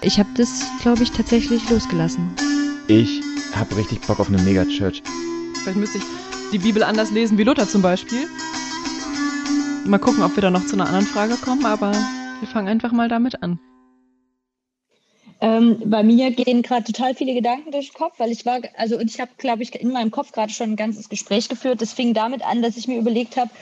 Ich habe das, glaube ich, tatsächlich losgelassen. Ich habe richtig Bock auf eine Megachurch. Vielleicht müsste ich die Bibel anders lesen wie Luther zum Beispiel. Mal gucken, ob wir da noch zu einer anderen Frage kommen, aber wir fangen einfach mal damit an. Bei mir gehen gerade total viele Gedanken durch den Kopf, weil ich habe, glaube ich, in meinem Kopf gerade schon ein ganzes Gespräch geführt. Das fing damit an, dass ich mir überlegt habe,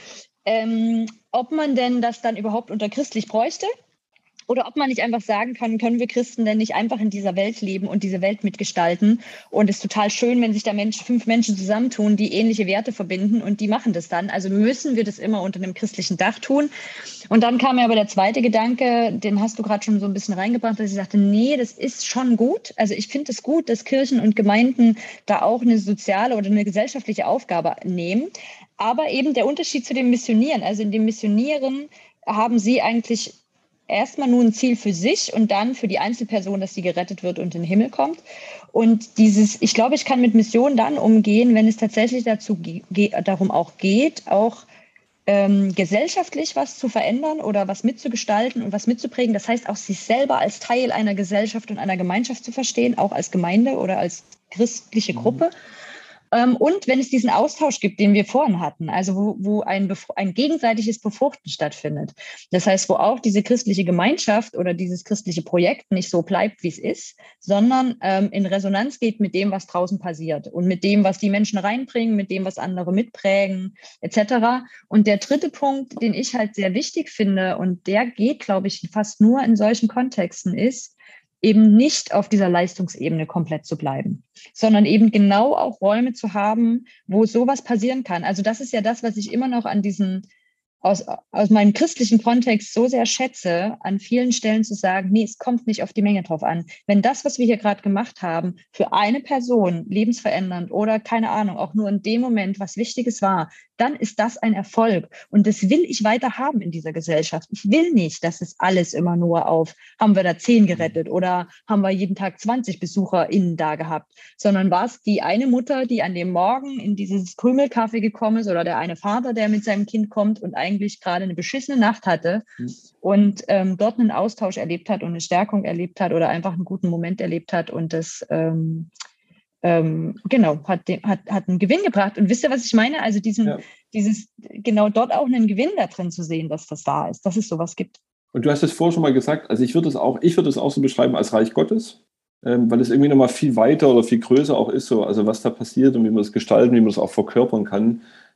ob man denn das dann überhaupt unter christlich bräuchte. Oder ob man nicht einfach sagen kann, können wir Christen denn nicht einfach in dieser Welt leben und diese Welt mitgestalten? Und es ist total schön, wenn sich da 5 Menschen zusammentun, die ähnliche Werte verbinden und die machen das dann. Also müssen wir das immer unter einem christlichen Dach tun. Und dann kam mir aber der zweite Gedanke, den hast du gerade schon so ein bisschen reingebracht, dass ich sagte, nee, das ist schon gut. Also ich finde es gut, dass Kirchen und Gemeinden da auch eine soziale oder eine gesellschaftliche Aufgabe nehmen. Aber eben der Unterschied zu dem Missionieren, also in dem Missionieren haben sie eigentlich erstmal nur ein Ziel für sich und dann für die Einzelperson, dass sie gerettet wird und in den Himmel kommt. Und ich glaube, ich kann mit Mission dann umgehen, wenn es tatsächlich darum auch geht, auch gesellschaftlich was zu verändern oder was mitzugestalten und was mitzuprägen. Das heißt, auch sich selber als Teil einer Gesellschaft und einer Gemeinschaft zu verstehen, auch als Gemeinde oder als christliche Gruppe. Und wenn es diesen Austausch gibt, den wir vorhin hatten, also wo ein gegenseitiges Befruchten stattfindet. Das heißt, wo auch diese christliche Gemeinschaft oder dieses christliche Projekt nicht so bleibt, wie es ist, sondern in Resonanz geht mit dem, was draußen passiert und mit dem, was die Menschen reinbringen, mit dem, was andere mitprägen, etc. Und der dritte Punkt, den ich halt sehr wichtig finde, und der geht, glaube ich, fast nur in solchen Kontexten, ist, eben nicht auf dieser Leistungsebene komplett zu bleiben, sondern eben genau auch Räume zu haben, wo sowas passieren kann. Also das ist ja das, was ich immer noch an aus meinem christlichen Kontext so sehr schätze, an vielen Stellen zu sagen, nee, es kommt nicht auf die Menge drauf an. Wenn das, was wir hier gerade gemacht haben, für eine Person lebensverändernd oder, keine Ahnung, auch nur in dem Moment was Wichtiges war, dann ist das ein Erfolg. Und das will ich weiter haben in dieser Gesellschaft. Ich will nicht, dass es alles immer nur auf, haben wir da 10 gerettet oder haben wir jeden Tag 20 BesucherInnen da gehabt, sondern war es die eine Mutter, die an dem Morgen in dieses Krümelcafé gekommen ist oder der eine Vater, der mit seinem Kind kommt und eigentlich gerade eine beschissene Nacht hatte und dort einen Austausch erlebt hat und eine Stärkung erlebt hat oder einfach einen guten Moment erlebt hat und das genau, hat einen Gewinn gebracht. Und wisst ihr, was ich meine? Also genau dort auch einen Gewinn da drin zu sehen, dass das da ist, dass es sowas gibt. Und du hast es vorher schon mal gesagt, also ich würde es auch so beschreiben als Reich Gottes, weil es irgendwie nochmal viel weiter oder viel größer auch ist, so, also was da passiert und wie man es gestalten, wie man es auch verkörpern kann.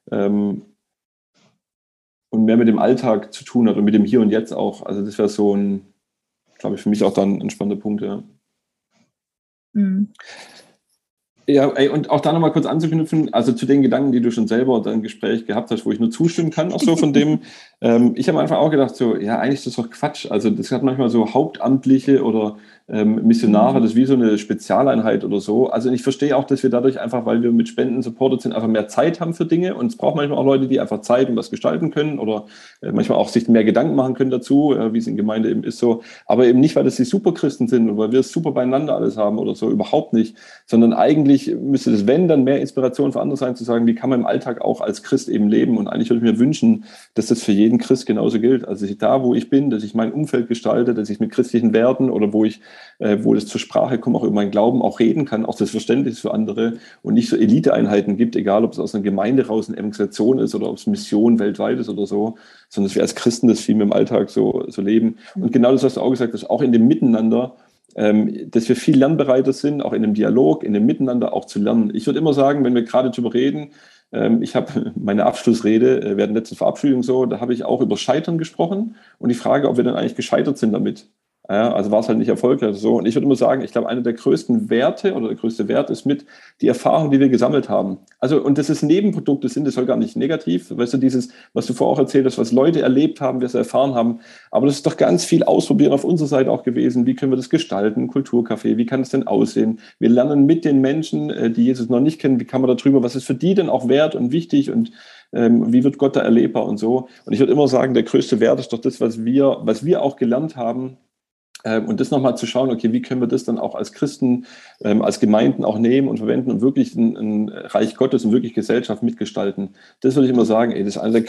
Und mehr mit dem Alltag zu tun hat und mit dem Hier und Jetzt auch. Also das wäre so glaube ich, für mich auch dann ein spannender Punkt, ja. Mhm. Ja, und auch da nochmal kurz anzuknüpfen, also zu den Gedanken, die du schon selber in deinem Gespräch gehabt hast, wo ich nur zustimmen kann, auch so von dem, ich habe einfach auch gedacht, so, ja, eigentlich ist das doch Quatsch. Also das hat manchmal so Hauptamtliche oder Missionare, das ist wie so eine Spezialeinheit oder so. Also ich verstehe auch, dass wir dadurch einfach, weil wir mit Spenden supported sind, einfach mehr Zeit haben für Dinge und es braucht manchmal auch Leute, die einfach Zeit und was gestalten können oder manchmal auch sich mehr Gedanken machen können dazu, wie es in Gemeinde eben ist so. Aber eben nicht, weil das die Superchristen sind und weil wir es super beieinander alles haben oder so, überhaupt nicht, sondern eigentlich müsste das, wenn, dann mehr Inspiration für andere sein, zu sagen, wie kann man im Alltag auch als Christ eben leben und eigentlich würde ich mir wünschen, dass das für jeden Christ genauso gilt. Also da, wo ich bin, dass ich mein Umfeld gestalte, dass ich mit christlichen Werten oder wo es zur Sprache kommt, auch über meinen Glauben auch reden kann, auch das Verständnis für andere und nicht so Eliteeinheiten gibt, egal ob es aus einer Gemeinde raus eine Evangelisation ist oder ob es Mission weltweit ist oder so, sondern dass wir als Christen das viel mehr im Alltag so leben. Und genau das hast du auch gesagt, dass auch in dem Miteinander, dass wir viel lernbereiter sind, auch in dem Dialog, in dem Miteinander auch zu lernen. Ich würde immer sagen, wenn wir gerade darüber reden, ich habe meine Abschlussrede während der letzten Verabschiedung so, da habe ich auch über Scheitern gesprochen und die Frage, ob wir dann eigentlich gescheitert sind damit. Ja, also war es halt nicht erfolgreich oder so. Und ich würde immer sagen, ich glaube, einer der größten Werte oder der größte Wert ist mit die Erfahrung, die wir gesammelt haben. Also, und das ist Nebenprodukte sind, das soll gar nicht negativ. Weißt du, dieses, was du vorher auch erzählt hast, was Leute erlebt haben, wir es erfahren haben. Aber das ist doch ganz viel Ausprobieren auf unserer Seite auch gewesen. Wie können wir das gestalten? Kulturcafé, wie kann es denn aussehen? Wir lernen mit den Menschen, die Jesus noch nicht kennen, wie kann man darüber, was ist für die denn auch wert und wichtig und wie wird Gott da erlebbar und so. Und ich würde immer sagen, der größte Wert ist doch das, was wir auch gelernt haben, Und das nochmal zu schauen, okay, wie können wir das dann auch als Christen, als Gemeinden auch nehmen und verwenden und wirklich ein Reich Gottes und wirklich Gesellschaft mitgestalten. Das würde ich immer sagen, das ist einer der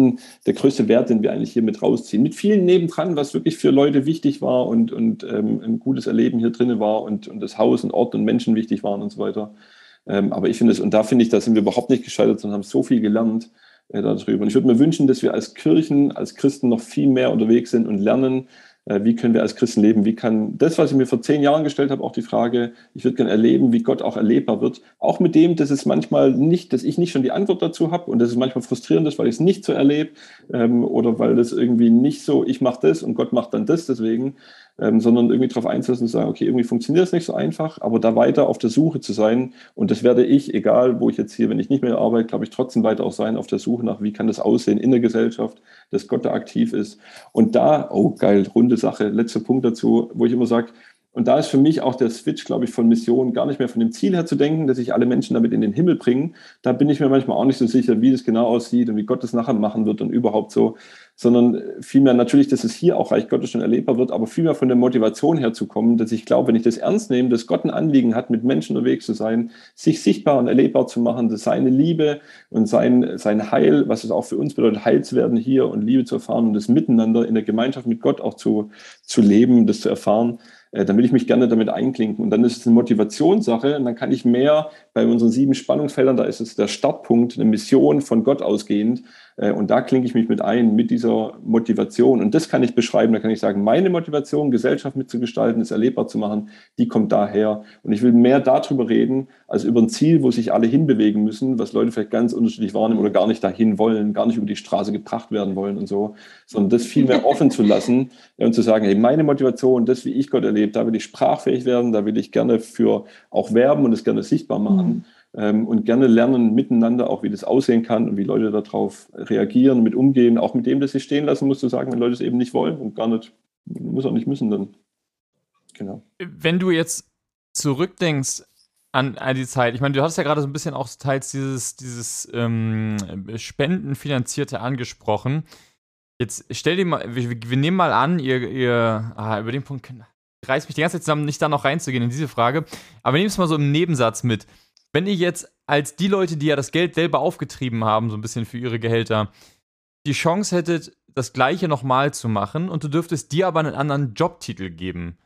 größte Wert, den wir eigentlich hier mit rausziehen. Mit vielen nebendran, was wirklich für Leute wichtig war und ein gutes Erleben hier drin war und das Haus und Ort und Menschen wichtig waren und so weiter. Aber ich finde es, und da finde ich, da sind wir überhaupt nicht gescheitert, sondern haben so viel gelernt darüber. Und ich würde mir wünschen, dass wir als Kirchen, als Christen noch viel mehr unterwegs sind und lernen, wie können wir als Christen leben? Wie kann das, was ich mir vor 10 Jahren gestellt habe, auch die Frage, ich würde gerne erleben, wie Gott auch erlebbar wird. Auch mit dem, dass es manchmal nicht, dass ich nicht schon die Antwort dazu habe und dass es manchmal frustrierend ist, weil ich es nicht so erlebe oder weil das irgendwie nicht so, ich mache das und Gott macht dann das deswegen, sondern irgendwie darauf einzulassen und sagen, okay, irgendwie funktioniert es nicht so einfach, aber da weiter auf der Suche zu sein. Und das werde ich, egal wo ich jetzt hier, wenn ich nicht mehr arbeite, glaube ich, trotzdem weiter auch sein, auf der Suche nach, wie kann das aussehen in der Gesellschaft, dass Gott da aktiv ist. Und da, oh geil, runde Sache, letzter Punkt dazu, wo ich immer sage, und da ist für mich auch der Switch, glaube ich, von Mission gar nicht mehr von dem Ziel her zu denken, dass ich alle Menschen damit in den Himmel bringe. Da bin ich mir manchmal auch nicht so sicher, wie das genau aussieht und wie Gott das nachher machen wird und überhaupt so, sondern vielmehr natürlich, dass es hier auch Reich Gottes schon erlebbar wird, aber vielmehr von der Motivation her zu kommen, dass ich glaube, wenn ich das ernst nehme, dass Gott ein Anliegen hat, mit Menschen unterwegs zu sein, sich sichtbar und erlebbar zu machen, dass seine Liebe und sein Heil, was es auch für uns bedeutet, heil zu werden hier und Liebe zu erfahren und das Miteinander in der Gemeinschaft mit Gott auch zu leben, das zu erfahren, dann will ich mich gerne damit einklinken. Und dann ist es eine Motivationssache und dann kann ich mehr bei unseren 7 Spannungsfeldern, da ist es der Startpunkt, eine Mission von Gott ausgehend. Und da klinke ich mich mit ein, mit dieser Motivation. Und das kann ich beschreiben, da kann ich sagen, meine Motivation, Gesellschaft mitzugestalten, es erlebbar zu machen, die kommt daher. Und ich will mehr darüber reden, als über ein Ziel, wo sich alle hinbewegen müssen, was Leute vielleicht ganz unterschiedlich wahrnehmen oder gar nicht dahin wollen, gar nicht über die Straße gebracht werden wollen und so, sondern das viel mehr offen zu lassen und zu sagen, hey, meine Motivation, das, wie ich Gott erlebe, da will ich sprachfähig werden, da will ich gerne für auch werben und es gerne sichtbar machen. Und gerne lernen miteinander auch, wie das aussehen kann und wie Leute darauf reagieren, mit umgehen, auch mit dem, dass sie stehen lassen, musst du sagen, wenn Leute es eben nicht wollen und gar nicht, muss auch nicht müssen dann. Genau. Wenn du jetzt zurückdenkst an die Zeit, ich meine, du hast ja gerade so ein bisschen auch teils dieses Spendenfinanzierte angesprochen. Jetzt stell dir mal, wir nehmen mal an, ihr über den Punkt reißt mich die ganze Zeit zusammen, nicht da noch reinzugehen in diese Frage, aber nehmen es mal so im Nebensatz mit. Wenn ihr jetzt als die Leute, die ja das Geld selber aufgetrieben haben, so ein bisschen für ihre Gehälter, die Chance hättet, das Gleiche nochmal zu machen und du dürftest dir aber einen anderen Jobtitel geben,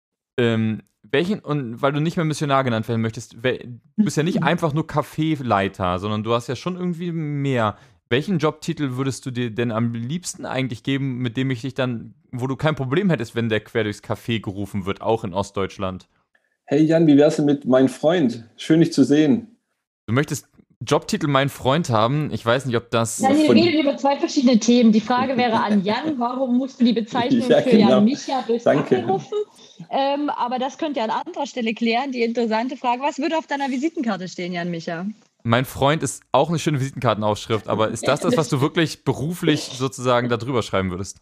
welchen, und weil du nicht mehr Missionar genannt werden möchtest, du bist ja nicht einfach nur Kaffeeleiter, sondern du hast ja schon irgendwie mehr. Welchen Jobtitel würdest du dir denn am liebsten eigentlich geben, mit dem ich dich dann, wo du kein Problem hättest, wenn der quer durchs Café gerufen wird, auch in Ostdeutschland? Hey Jan, wie wär's denn mit mein Freund? Schön, dich zu sehen. Du möchtest Jobtitel mein Freund haben? Ich weiß nicht, ob das... Ja, wir reden über 2 verschiedene Themen. Die Frage wäre an Jan, warum musst du die Bezeichnung für Jan Micha durchs Café rufen? Aber das könnt ihr an anderer Stelle klären. Die interessante Frage, was würde auf deiner Visitenkarte stehen, Jan Micha? Mein Freund ist auch eine schöne Visitenkartenaufschrift, aber ist das, was du wirklich beruflich sozusagen da drüber schreiben würdest?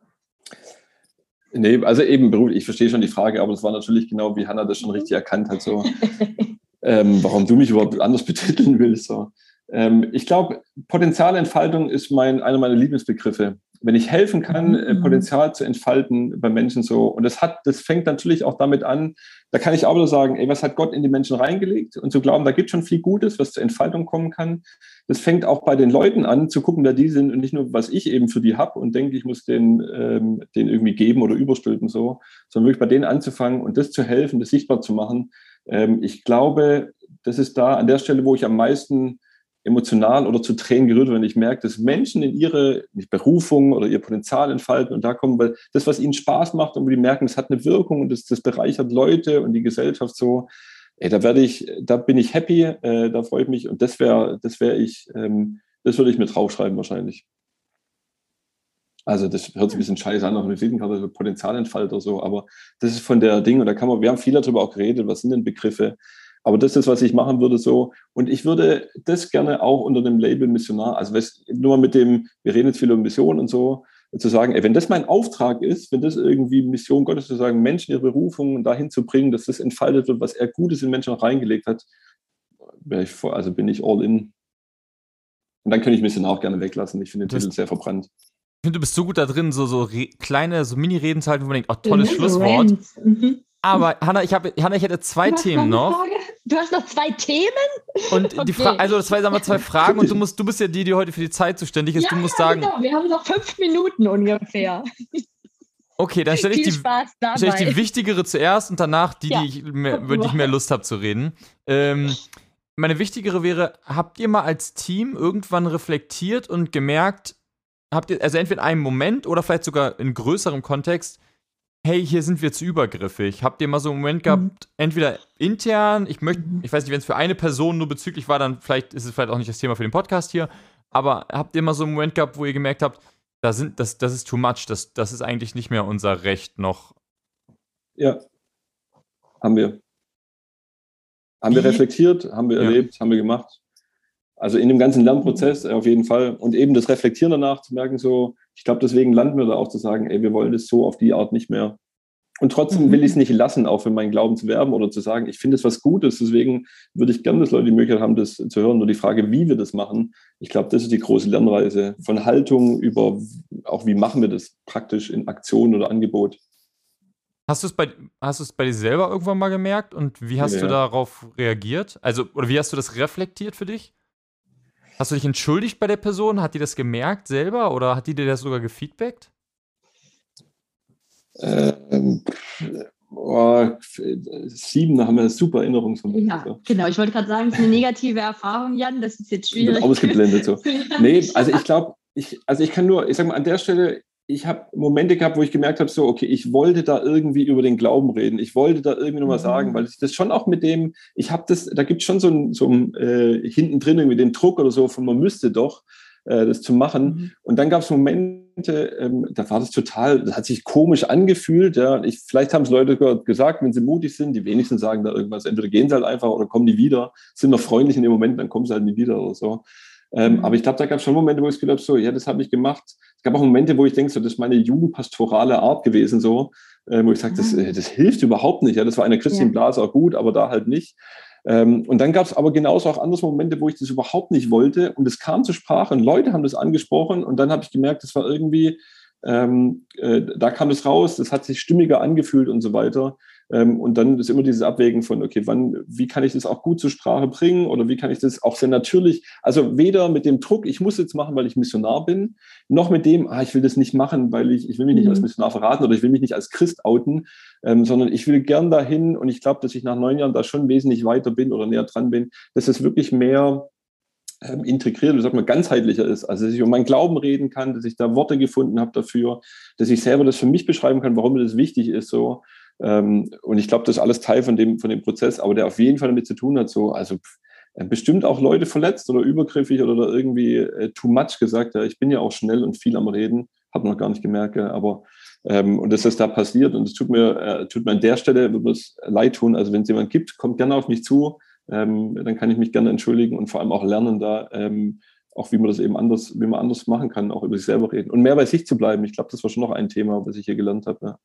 Nee, also eben beruflich, ich verstehe schon die Frage, aber das war natürlich genau, wie Hannah das schon richtig erkannt hat, so, warum du mich überhaupt anders betiteln willst. So. Ich glaube, Potenzialentfaltung ist einer meiner Lieblingsbegriffe. Wenn ich helfen kann, Potenzial zu entfalten bei Menschen so, und das fängt natürlich auch damit an, da kann ich auch wieder sagen, ey, was hat Gott in die Menschen reingelegt? Und zu glauben, da gibt schon viel Gutes, was zur Entfaltung kommen kann. Das fängt auch bei den Leuten an, zu gucken, wer die sind und nicht nur, was ich eben für die habe und denke, ich muss den irgendwie geben oder überstülpen so, sondern wirklich bei denen anzufangen und das zu helfen, das sichtbar zu machen. Ich glaube, das ist da an der Stelle, wo ich am meisten emotional oder zu Tränen gerührt, wenn ich merke, dass Menschen in ihre Berufung oder ihr Potenzial entfalten und da kommen, weil das, was ihnen Spaß macht und wo die merken, das hat eine Wirkung und das bereichert Leute und die Gesellschaft so, ey, da bin ich happy, da freue ich mich und das würde ich mir draufschreiben wahrscheinlich. Also das hört sich ein bisschen scheiße an, auf eine Visitenkarte, so Potenzialentfalter so, aber das ist von der Ding und da wir haben viel darüber auch geredet, was sind denn Begriffe, aber das ist, was ich machen würde so. Und ich würde das gerne auch unter dem Label Missionar, also nur mal wir reden jetzt viel über Mission und so, zu sagen, ey, wenn das mein Auftrag ist, wenn das irgendwie Mission Gottes zu sagen, Menschen ihre Berufung dahin zu bringen, dass das entfaltet wird, was er Gutes in Menschen auch reingelegt hat, bin ich all in. Und dann könnte ich Missionar auch gerne weglassen. Ich finde den Titel sehr verbrannt. finde, du bist so gut da drin, so kleine, so Mini-Reden zu halten, wo man denkt, oh, tolles Schlusswort. Aber Hannah, ich hätte 2 Themen noch. Du hast noch 2 Themen? Und die Frage, zwei Fragen und du bist ja die heute für die Zeit zuständig ist. Ja, du musst sagen. Genau. Wir haben noch 5 Minuten ungefähr. Okay, dann stelle ich die wichtigere zuerst und danach über die ich mehr Lust habe zu reden. Meine wichtigere wäre, habt ihr mal als Team irgendwann reflektiert und gemerkt, also entweder in einem Moment oder vielleicht sogar in größerem Kontext, hey, hier sind wir zu übergriffig. Habt ihr mal so einen Moment gehabt, entweder intern, ich weiß nicht, wenn es für eine Person nur bezüglich war, dann ist es vielleicht auch nicht das Thema für den Podcast hier, aber habt ihr mal so einen Moment gehabt, wo ihr gemerkt habt, das ist too much, das ist eigentlich nicht mehr unser Recht noch? Ja, haben wir. Haben wir reflektiert, haben wir erlebt, haben wir gemacht. Also in dem ganzen Lernprozess auf jeden Fall. Und eben das Reflektieren danach zu merken, so, ich glaube, deswegen landen wir da auch zu sagen, ey, wir wollen das so auf die Art nicht mehr. Und trotzdem will ich es nicht lassen, auch für meinen Glauben zu werben oder zu sagen, ich finde es was Gutes, deswegen würde ich gerne, dass Leute die Möglichkeit haben, das zu hören. Nur die Frage, wie wir das machen, ich glaube, das ist die große Lernreise. Von Haltung über auch, wie machen wir das praktisch in Aktion oder Angebot. Hast du es bei dir selber irgendwann mal gemerkt und wie hast du darauf reagiert? Also, oder wie hast du das reflektiert für dich? Hast du dich entschuldigt bei der Person? Hat die das gemerkt selber oder hat die dir das sogar gefeedbackt? 7, da haben wir eine super Erinnerung von mir. Ja, genau. Ich wollte gerade sagen, es ist eine negative Erfahrung, Jan. Das ist jetzt schwierig. Wird ausgeblendet so. Nee, also ich glaube, ich kann nur, ich sag mal, an der Stelle, ich habe Momente gehabt, wo ich gemerkt habe, so, okay, ich wollte da irgendwie über den Glauben reden. Ich wollte da irgendwie nochmal sagen, weil ich das schon auch mit dem, da gibt es schon so ein hinten drin irgendwie den Druck oder so, von man müsste doch das zu machen. Und dann gab es Momente, da war das hat sich komisch angefühlt. Ja. Vielleicht haben es Leute gesagt, wenn sie mutig sind, die wenigsten sagen da irgendwas. Entweder gehen sie halt einfach oder kommen nie wieder, sind noch freundlich in dem Moment, dann kommen sie halt nie wieder oder so. Aber ich glaube, da gab es schon Momente, wo ich gedacht habe, so, ja, das habe ich gemacht. Es gab auch Momente, wo ich denke, so, das ist meine jugendpastorale Art gewesen, so, wo ich sage, das hilft überhaupt nicht. Ja, das war in der christlichen Blase auch gut, aber da halt nicht. Und dann gab es aber genauso auch andere Momente, wo ich das überhaupt nicht wollte und es kam zur Sprache und Leute haben das angesprochen und dann habe ich gemerkt, das war irgendwie, da kam das raus, das hat sich stimmiger angefühlt und so weiter. Und dann ist immer dieses Abwägen von, okay, wie kann ich das auch gut zur Sprache bringen oder wie kann ich das auch sehr natürlich, also weder mit dem Druck, ich muss jetzt machen, weil ich Missionar bin, noch mit dem, ich will das nicht machen, weil ich will mich nicht als Missionar verraten oder ich will mich nicht als Christ outen, sondern ich will gern dahin und ich glaube, dass ich nach 9 Jahren da schon wesentlich weiter bin oder näher dran bin, dass es wirklich mehr integriert, wie sagt man, ganzheitlicher ist. Also, dass ich um meinen Glauben reden kann, dass ich da Worte gefunden habe dafür, dass ich selber das für mich beschreiben kann, warum mir das wichtig ist, so. Und ich glaube, das ist alles Teil von dem Prozess, aber der auf jeden Fall damit zu tun hat, so, also bestimmt auch Leute verletzt oder übergriffig oder irgendwie too much gesagt. Ja, ich bin ja auch schnell und viel am Reden, habe noch gar nicht gemerkt, aber und dass das da passiert und es tut mir an der Stelle, wird mir es leid tun. Also wenn es jemand gibt, kommt gerne auf mich zu, dann kann ich mich gerne entschuldigen und vor allem auch lernen da, auch wie man das eben anders machen kann, auch über sich selber reden und mehr bei sich zu bleiben. Ich glaube, das war schon noch ein Thema, was ich hier gelernt habe. Ja.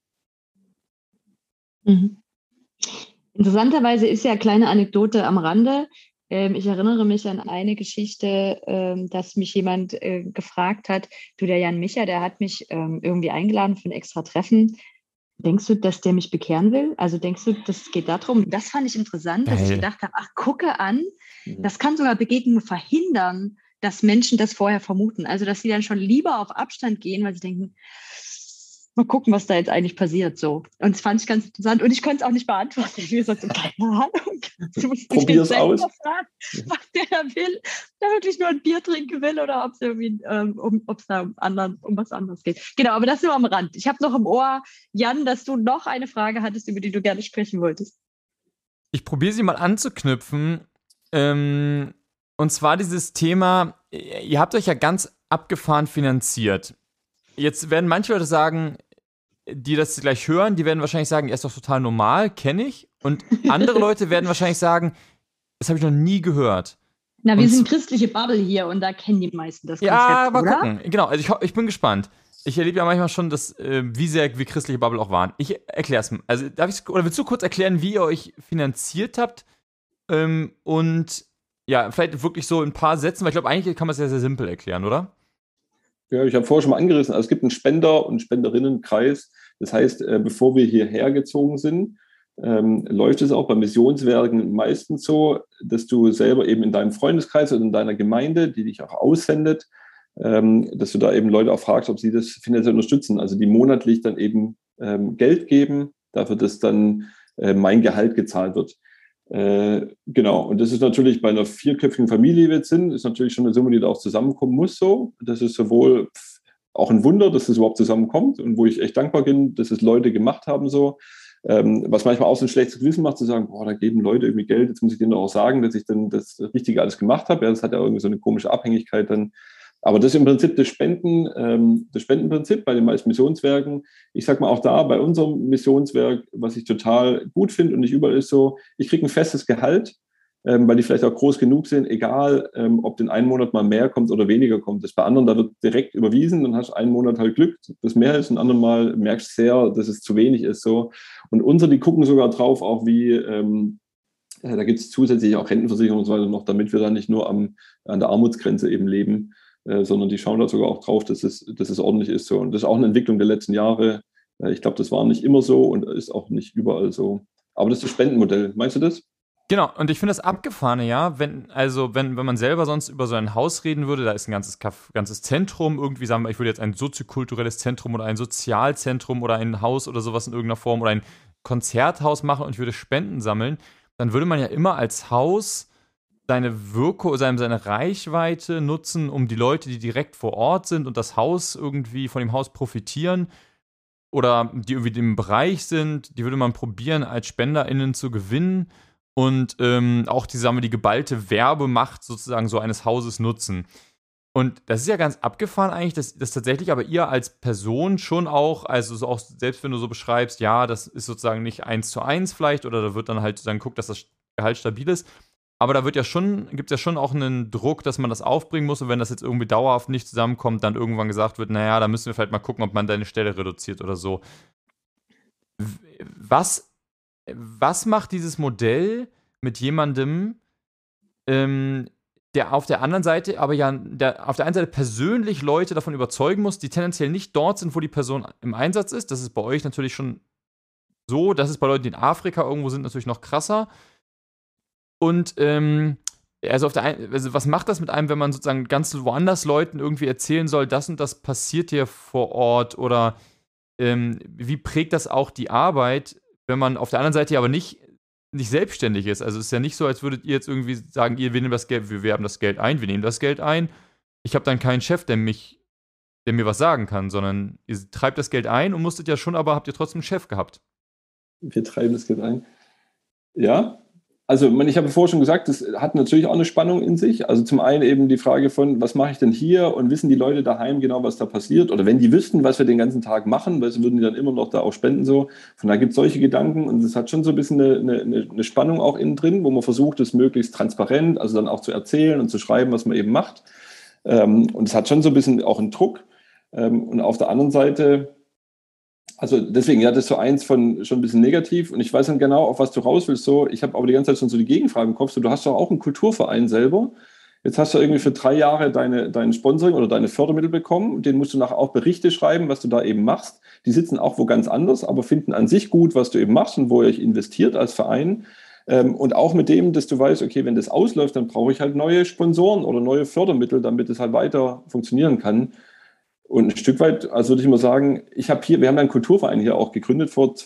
Interessanterweise ist ja eine kleine Anekdote am Rande. Ich erinnere mich an eine Geschichte, dass mich jemand gefragt hat, der Jan Micha, der hat mich irgendwie eingeladen für ein extra Treffen. Denkst du, dass der mich bekehren will? Also denkst du, das geht darum? Das fand ich interessant, dass ich gedacht habe, gucke an, das kann sogar Begegnungen verhindern, dass Menschen das vorher vermuten. Also dass sie dann schon lieber auf Abstand gehen, weil sie denken, mal gucken, was da jetzt eigentlich passiert. So. Und das fand ich ganz interessant. Und ich konnte es auch nicht beantworten. Ich habe gesagt, keine Ahnung. Du musst mich jetzt selber fragen, was der da will. Der wirklich nur ein Bier trinken will oder ob es irgendwie ob's da um was anderes geht. Genau, aber das nur am Rand. Ich habe noch im Ohr, Jan, dass du noch eine Frage hattest, über die du gerne sprechen wolltest. Ich probiere sie mal anzuknüpfen. Und zwar dieses Thema, ihr habt euch ja ganz abgefahren finanziert. Jetzt werden manche Leute sagen, die das gleich hören, die werden wahrscheinlich sagen, er ist doch total normal, kenne ich. Und andere Leute werden wahrscheinlich sagen, das habe ich noch nie gehört. Na, wir sind christliche Bubble hier und da kennen die meisten das Konzept, ja, mal gucken. Genau, also ich bin gespannt. Ich erlebe ja manchmal schon, wie christliche Bubble auch waren. Ich erkläre es mal. Also willst du kurz erklären, wie ihr euch finanziert habt? Und ja, vielleicht wirklich so in ein paar Sätzen, weil ich glaube, eigentlich kann man es ja sehr simpel erklären, oder? Ja, ich habe vorher schon mal angerissen, also es gibt einen Spender- und Spenderinnenkreis. Das heißt, bevor wir hierher gezogen sind, läuft es auch bei Missionswerken meistens so, dass du selber eben in deinem Freundeskreis oder in deiner Gemeinde, die dich auch aussendet, dass du da eben Leute auch fragst, ob sie das finanziell unterstützen, also die monatlich dann eben Geld geben, dafür, dass dann mein Gehalt gezahlt wird. Genau, und das ist natürlich bei einer 4-köpfigen Familie, wie wir jetzt sind, ist natürlich schon eine Summe, die da auch zusammenkommen muss. So, das ist sowohl auch ein Wunder, dass das überhaupt zusammenkommt und wo ich echt dankbar bin, dass es Leute gemacht haben so. Was manchmal auch so ein schlechtes Gewissen macht, zu sagen, boah, da geben Leute irgendwie Geld, jetzt muss ich denen doch auch sagen, dass ich dann das Richtige alles gemacht habe. Ja, das hat ja irgendwie so eine komische Abhängigkeit dann. Aber das ist im Prinzip das Spendenprinzip bei den meisten Missionswerken. Ich sag mal auch da bei unserem Missionswerk, was ich total gut finde und nicht überall ist so, ich kriege ein festes Gehalt, weil die vielleicht auch groß genug sind, egal ob den einen Monat mal mehr kommt oder weniger kommt. Das bei anderen, da wird direkt überwiesen, dann hast du einen Monat halt Glück, das mehr ist, und anderen Mal merkst du sehr, dass es zu wenig ist. So. Und unsere, die gucken sogar drauf, auch wie, da gibt es zusätzlich auch Rentenversicherung und so weiter noch, damit wir da nicht nur an der Armutsgrenze eben leben, sondern die schauen da sogar auch drauf, dass es ordentlich ist. So. Und das ist auch eine Entwicklung der letzten Jahre. Ich glaube, das war nicht immer so und ist auch nicht überall so. Aber das ist das Spendenmodell. Meinst du das? Genau, und ich finde das Abgefahrene, ja, wenn man selber sonst über so ein Haus reden würde, da ist ein ganzes Zentrum, irgendwie sagen wir, ich würde jetzt ein soziokulturelles Zentrum oder ein Sozialzentrum oder ein Haus oder sowas in irgendeiner Form oder ein Konzerthaus machen und ich würde Spenden sammeln, dann würde man ja immer als Haus seine Wirkung, seine Reichweite nutzen, um die Leute, die direkt vor Ort sind und das Haus irgendwie von dem Haus profitieren oder die irgendwie im Bereich sind, die würde man probieren, als SpenderInnen zu gewinnen. Und auch die geballte Werbemacht sozusagen so eines Hauses nutzen. Und das ist ja ganz abgefahren eigentlich, dass tatsächlich aber ihr als Person schon auch, also so auch selbst wenn du so beschreibst, ja, das ist sozusagen nicht 1:1 vielleicht oder da wird dann halt sozusagen geguckt, dass das Gehalt stabil ist. Aber da gibt es ja schon auch einen Druck, dass man das aufbringen muss und wenn das jetzt irgendwie dauerhaft nicht zusammenkommt, dann irgendwann gesagt wird, naja, da müssen wir vielleicht mal gucken, ob man deine Stelle reduziert oder so. Was macht dieses Modell mit jemandem, der auf der anderen Seite auf der einen Seite persönlich Leute davon überzeugen muss, die tendenziell nicht dort sind, wo die Person im Einsatz ist? Das ist bei euch natürlich schon so, das ist bei Leuten, die in Afrika irgendwo sind, natürlich noch krasser. Und also was macht das mit einem, wenn man sozusagen ganz woanders Leuten irgendwie erzählen soll, das und das passiert hier vor Ort oder wie prägt das auch die Arbeit, wenn man auf der anderen Seite aber nicht selbstständig ist. Also es ist ja nicht so, als würdet ihr jetzt irgendwie sagen, wir nehmen das Geld, wir werben das Geld ein, wir nehmen das Geld ein. Ich habe dann keinen Chef, der mir was sagen kann, sondern ihr treibt das Geld ein und musstet ja schon, aber habt ihr trotzdem einen Chef gehabt. Wir treiben das Geld ein. Ja, also ich habe vorher schon gesagt, das hat natürlich auch eine Spannung in sich. Also zum einen eben die Frage von, was mache ich denn hier und wissen die Leute daheim genau, was da passiert? Oder wenn die wüssten, was wir den ganzen Tag machen, weil sie würden die dann immer noch da auch spenden so. Von daher gibt es solche Gedanken und es hat schon so ein bisschen eine Spannung auch innen drin, wo man versucht, es möglichst transparent, also dann auch zu erzählen und zu schreiben, was man eben macht. Und es hat schon so ein bisschen auch einen Druck. Und auf der anderen Seite, also deswegen, ja, das ist so eins von schon ein bisschen negativ und ich weiß dann genau, auf was du raus willst. So, ich habe aber die ganze Zeit schon so die Gegenfrage im Kopf. So, du hast doch auch einen Kulturverein selber. Jetzt hast du irgendwie für 3 Jahre dein Sponsoring oder deine Fördermittel bekommen. Den musst du nachher auch Berichte schreiben, was du da eben machst. Die sitzen auch wo ganz anders, aber finden an sich gut, was du eben machst und wo ihr euch investiert als Verein. Und auch mit dem, dass du weißt, okay, wenn das ausläuft, dann brauche ich halt neue Sponsoren oder neue Fördermittel, damit es halt weiter funktionieren kann. Und ein Stück weit, also würde ich mal sagen, wir haben einen Kulturverein hier auch gegründet vor gut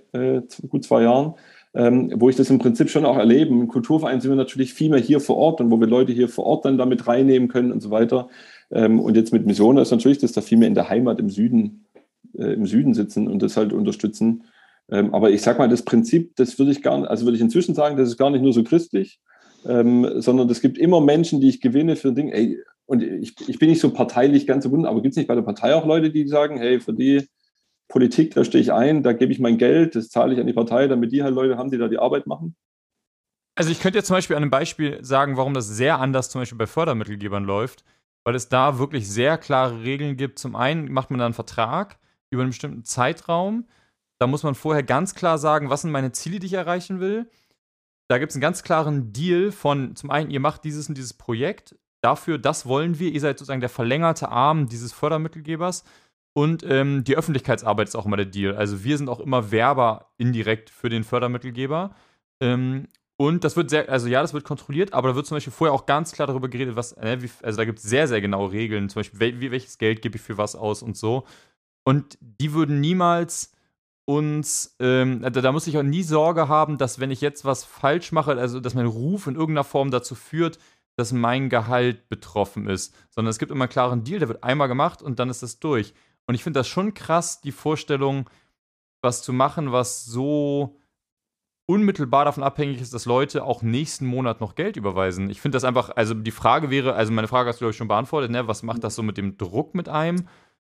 2 Jahren, wo ich das im Prinzip schon auch erlebe. Im Kulturverein sind wir natürlich viel mehr hier vor Ort und wo wir Leute hier vor Ort dann damit reinnehmen können und so weiter. Und jetzt mit Mission ist natürlich, dass da viel mehr in der Heimat im Süden sitzen und das halt unterstützen. Aber ich sag mal, das Prinzip, das würde ich inzwischen sagen, das ist gar nicht nur so christlich, sondern es gibt immer Menschen, die ich gewinne für ein Ding, ey, und ich bin nicht so parteilich ganz verbunden, aber gibt es nicht bei der Partei auch Leute, die sagen, hey, für die Politik, da stehe ich ein, da gebe ich mein Geld, das zahle ich an die Partei, damit die halt Leute haben, die da die Arbeit machen? Also ich könnte jetzt zum Beispiel an einem Beispiel sagen, warum das sehr anders zum Beispiel bei Fördermittelgebern läuft, weil es da wirklich sehr klare Regeln gibt. Zum einen macht man da einen Vertrag über einen bestimmten Zeitraum. Da muss man vorher ganz klar sagen, was sind meine Ziele, die ich erreichen will. Da gibt es einen ganz klaren Deal von, zum einen, ihr macht dieses und dieses Projekt, dafür, das wollen wir, ihr seid sozusagen der verlängerte Arm dieses Fördermittelgebers. Und die Öffentlichkeitsarbeit ist auch immer der Deal. Also wir sind auch immer Werber indirekt für den Fördermittelgeber. Und das wird das wird kontrolliert, aber da wird zum Beispiel vorher auch ganz klar darüber geredet, also da gibt es sehr, sehr genaue Regeln, zum Beispiel, welches Geld gebe ich für was aus und so. Und die würden niemals uns, da muss ich auch nie Sorge haben, dass wenn ich jetzt was falsch mache, also dass mein Ruf in irgendeiner Form dazu führt, dass mein Gehalt betroffen ist. Sondern es gibt immer einen klaren Deal, der wird einmal gemacht und dann ist das durch. Und ich finde das schon krass, die Vorstellung, was zu machen, was so unmittelbar davon abhängig ist, dass Leute auch nächsten Monat noch Geld überweisen. Ich finde das einfach, also die Frage wäre, also meine Frage hast du, glaube ich, schon beantwortet, ne? Was macht das so mit dem Druck mit einem?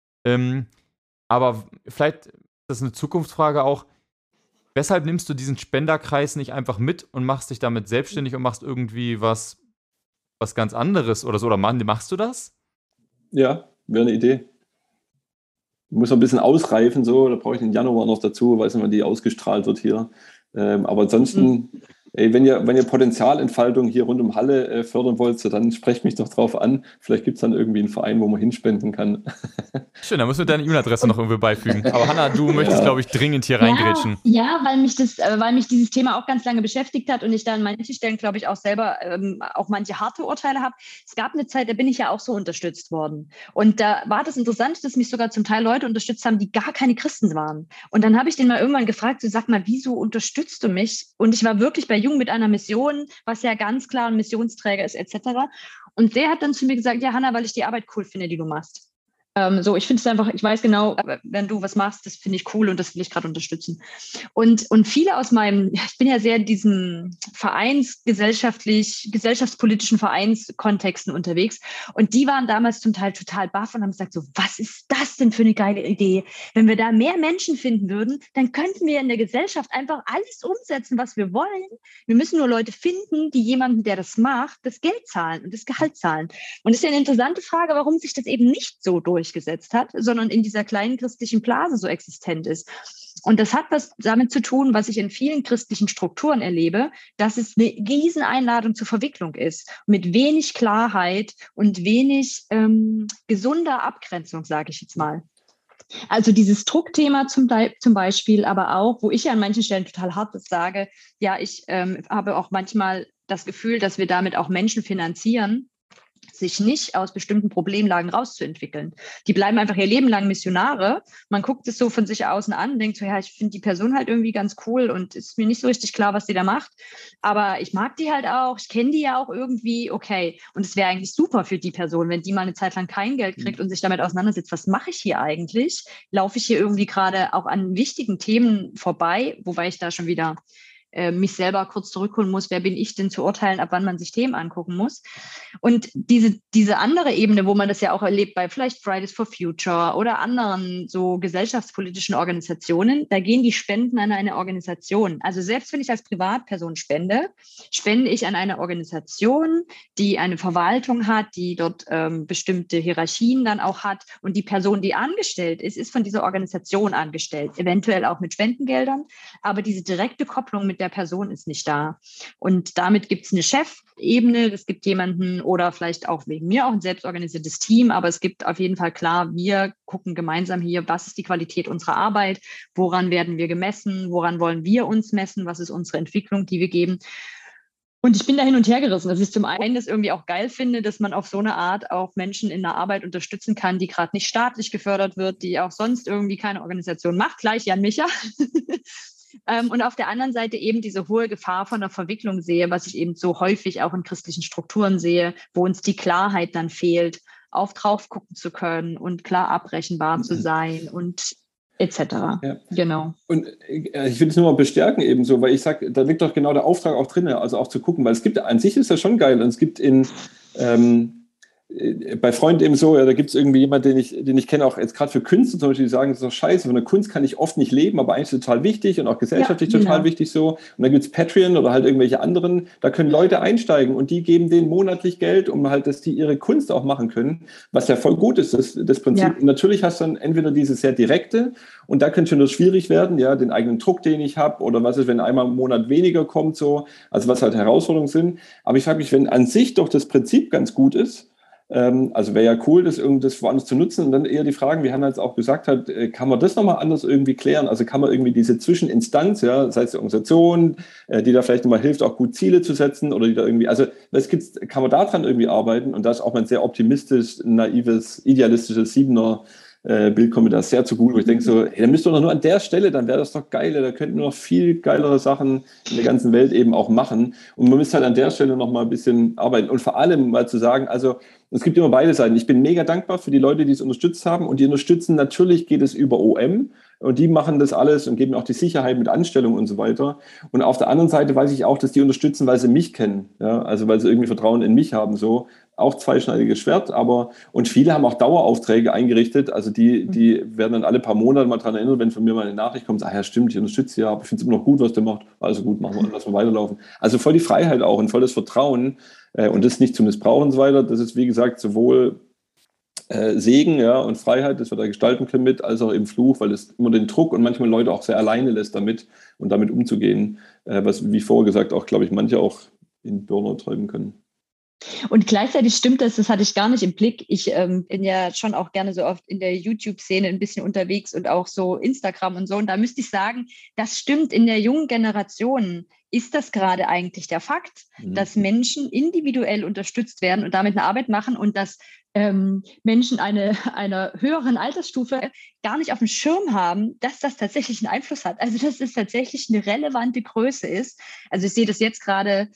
Aber vielleicht ist das eine Zukunftsfrage auch, weshalb nimmst du diesen Spenderkreis nicht einfach mit und machst dich damit selbstständig und machst irgendwie was ganz anderes oder so? Oder machst du das? Ja, wäre eine Idee. Muss noch ein bisschen ausreifen, so, da brauche ich den Januar noch dazu, weiß nicht, wann die ausgestrahlt wird hier. Aber ansonsten, wenn ihr Potenzialentfaltung hier rund um Halle fördern wollt, so, dann sprecht mich doch drauf an. Vielleicht gibt es dann irgendwie einen Verein, wo man hinspenden kann. Schön, dann müssen wir deine E-Mail-Adresse noch irgendwie beifügen. Aber Hanna, du möchtest, glaube ich, dringend hier reingrätschen. Ja, weil mich dieses Thema auch ganz lange beschäftigt hat und ich da an manchen Stellen, glaube ich, auch selber auch manche harte Urteile habe. Es gab eine Zeit, da bin ich ja auch so unterstützt worden. Und da war das interessant, dass mich sogar zum Teil Leute unterstützt haben, die gar keine Christen waren. Und dann habe ich den mal irgendwann gefragt, so, sag mal, wieso unterstützt du mich? Und ich war wirklich bei Jung mit einer Mission, was ja ganz klar ein Missionsträger ist, etc. Und der hat dann zu mir gesagt, ja, Hanna, weil ich die Arbeit cool finde, die du machst. Ich finde es einfach, ich weiß genau, wenn du was machst, das finde ich cool und das will ich gerade unterstützen. Und viele aus ich bin ja sehr in diesen gesellschaftspolitischen Vereinskontexten unterwegs und die waren damals zum Teil total baff und haben gesagt so, was ist das denn für eine geile Idee? Wenn wir da mehr Menschen finden würden, dann könnten wir in der Gesellschaft einfach alles umsetzen, was wir wollen. Wir müssen nur Leute finden, die jemanden, der das macht, das Geld zahlen und das Gehalt zahlen. Und das ist ja eine interessante Frage, warum sich das eben nicht so durchgesetzt hat, sondern in dieser kleinen christlichen Blase so existent ist. Und das hat was damit zu tun, was ich in vielen christlichen Strukturen erlebe, dass es eine Rieseneinladung zur Verwicklung ist, mit wenig Klarheit und wenig gesunder Abgrenzung, sage ich jetzt mal. Also dieses Druckthema zum Beispiel, aber auch, wo ich ja an manchen Stellen total hart sage, ja, ich habe auch manchmal das Gefühl, dass wir damit auch Menschen finanzieren, sich nicht aus bestimmten Problemlagen rauszuentwickeln. Die bleiben einfach ihr Leben lang Missionare. Man guckt es so von sich außen an, denkt so, ja, ich finde die Person halt irgendwie ganz cool und ist mir nicht so richtig klar, was die da macht. Aber ich mag die halt auch, ich kenne die ja auch irgendwie, okay. Und es wäre eigentlich super für die Person, wenn die mal eine Zeit lang kein Geld kriegt und sich damit auseinandersetzt, was mache ich hier eigentlich? Laufe ich hier irgendwie gerade auch an wichtigen Themen vorbei, wobei ich da schon wieder mich selber kurz zurückholen muss, wer bin ich denn zu urteilen, ab wann man sich Themen angucken muss. Und diese andere Ebene, wo man das ja auch erlebt bei vielleicht Fridays for Future oder anderen so gesellschaftspolitischen Organisationen, da gehen die Spenden an eine Organisation. Also selbst wenn ich als Privatperson spende ich an eine Organisation, die eine Verwaltung hat, die dort bestimmte Hierarchien dann auch hat und die Person, die angestellt ist von dieser Organisation angestellt, eventuell auch mit Spendengeldern, aber diese direkte Kopplung mit der Person ist nicht da. Und damit gibt es eine Chefebene, es gibt jemanden oder vielleicht auch wegen mir auch ein selbstorganisiertes Team, aber es gibt auf jeden Fall klar, wir gucken gemeinsam hier, was ist die Qualität unserer Arbeit, woran werden wir gemessen, woran wollen wir uns messen, was ist unsere Entwicklung, die wir geben. Und ich bin da hin und her gerissen, dass ich zum einen das irgendwie auch geil finde, dass man auf so eine Art auch Menschen in der Arbeit unterstützen kann, die gerade nicht staatlich gefördert wird, die auch sonst irgendwie keine Organisation macht, gleich Jan Micha. Und auf der anderen Seite eben diese hohe Gefahr von der Verwicklung sehe, was ich eben so häufig auch in christlichen Strukturen sehe, wo uns die Klarheit dann fehlt, auf drauf gucken zu können und klar abrechenbar zu sein und etc. Ja. Genau. Und ich will es nur mal bestärken eben so, weil ich sage, da liegt doch genau der Auftrag auch drin, also auch zu gucken, weil es gibt, an sich ist das schon geil und es gibt bei Freunden eben so, ja, da gibt es irgendwie jemanden, den ich kenne, auch jetzt gerade für Künstler zum Beispiel, die sagen, das ist doch scheiße, von der Kunst kann ich oft nicht leben, aber eigentlich ist es total wichtig und auch gesellschaftlich total wichtig so. Und dann gibt es Patreon oder halt irgendwelche anderen, da können Leute einsteigen und die geben denen monatlich Geld, um halt, dass die ihre Kunst auch machen können, was ja voll gut ist, das Prinzip. Ja. Und natürlich hast du dann entweder dieses sehr direkte und da könnte schon das schwierig werden, ja, den eigenen Druck, den ich habe oder was ist, wenn einmal im Monat weniger kommt, so, also was halt Herausforderungen sind. Aber ich frage mich, wenn an sich doch das Prinzip ganz gut ist, also wäre ja cool, das woanders zu nutzen und dann eher die Fragen, wie Hannah jetzt auch gesagt hat, kann man das nochmal anders irgendwie klären? Also kann man irgendwie diese Zwischeninstanz, ja, sei es die Organisation, die da vielleicht nochmal hilft, auch gut Ziele zu setzen oder die da irgendwie, also kann man daran irgendwie arbeiten und da ist auch mein sehr optimistisch, naives, idealistisches Siebener Bild kommt mir da sehr zugute, wo ich denke so, hey, dann müsst ihr doch nur an der Stelle, dann wäre das doch geil, da könnten wir noch viel geilere Sachen in der ganzen Welt eben auch machen und man müsste halt an der Stelle noch mal ein bisschen arbeiten und vor allem mal zu sagen, also es gibt immer beide Seiten. Ich bin mega dankbar für die Leute, die es unterstützt haben und die unterstützen, natürlich geht es über OM und die machen das alles und geben auch die Sicherheit mit Anstellung und so weiter. Und auf der anderen Seite weiß ich auch, dass die unterstützen, weil sie mich kennen, ja, also weil sie irgendwie Vertrauen in mich haben, so. Auch zweischneidiges Schwert, und viele haben auch Daueraufträge eingerichtet, also die werden dann alle paar Monate mal daran erinnert, wenn von mir mal eine Nachricht kommt, ja stimmt, ich unterstütze ja, aber ich finde es immer noch gut, was der macht, also gut, machen wir, lassen wir weiterlaufen. Also voll die Freiheit auch und voll das Vertrauen und das nicht zu missbrauchen und so weiter, das ist wie gesagt sowohl Segen, ja, und Freiheit, das wir da gestalten können mit, als auch eben Fluch, weil es immer den Druck und manchmal Leute auch sehr alleine lässt damit und damit umzugehen, was wie vorher gesagt auch, glaube ich, manche auch in Burnout treiben können. Und gleichzeitig stimmt das hatte ich gar nicht im Blick. Ich bin ja schon auch gerne so oft in der YouTube-Szene ein bisschen unterwegs und auch so Instagram und so. Und da müsste ich sagen, das stimmt, in der jungen Generation ist das gerade eigentlich der Fakt, dass Menschen individuell unterstützt werden und damit eine Arbeit machen und dass Menschen einer höheren Altersstufe gar nicht auf dem Schirm haben, dass das tatsächlich einen Einfluss hat. Also dass es tatsächlich eine relevante Größe ist. Also ich sehe das jetzt gerade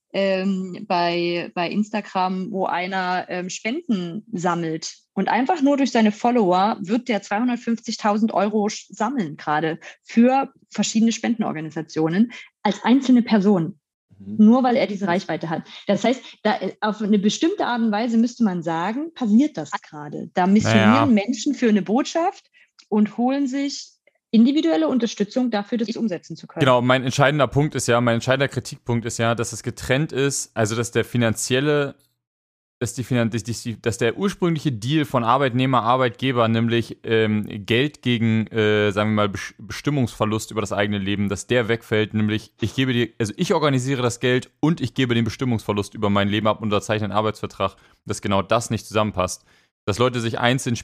bei Instagram, wo einer Spenden sammelt und einfach nur durch seine Follower wird der 250.000 € sammeln gerade für verschiedene Spendenorganisationen als einzelne Person, nur weil er diese Reichweite hat. Das heißt, da auf eine bestimmte Art und Weise müsste man sagen, passiert das gerade. Da missionieren Menschen für eine Botschaft und holen sich individuelle Unterstützung dafür, das umsetzen zu können. Genau, mein entscheidender Kritikpunkt ist ja, dass es getrennt ist, also dass der finanzielle, dass der ursprüngliche Deal von Arbeitnehmer, Arbeitgeber, nämlich Geld gegen, sagen wir mal, Bestimmungsverlust über das eigene Leben, dass der wegfällt, nämlich ich organisiere das Geld und ich gebe den Bestimmungsverlust über mein Leben ab und unterzeichne einen Arbeitsvertrag, dass genau das nicht zusammenpasst. Dass Leute sich einzeln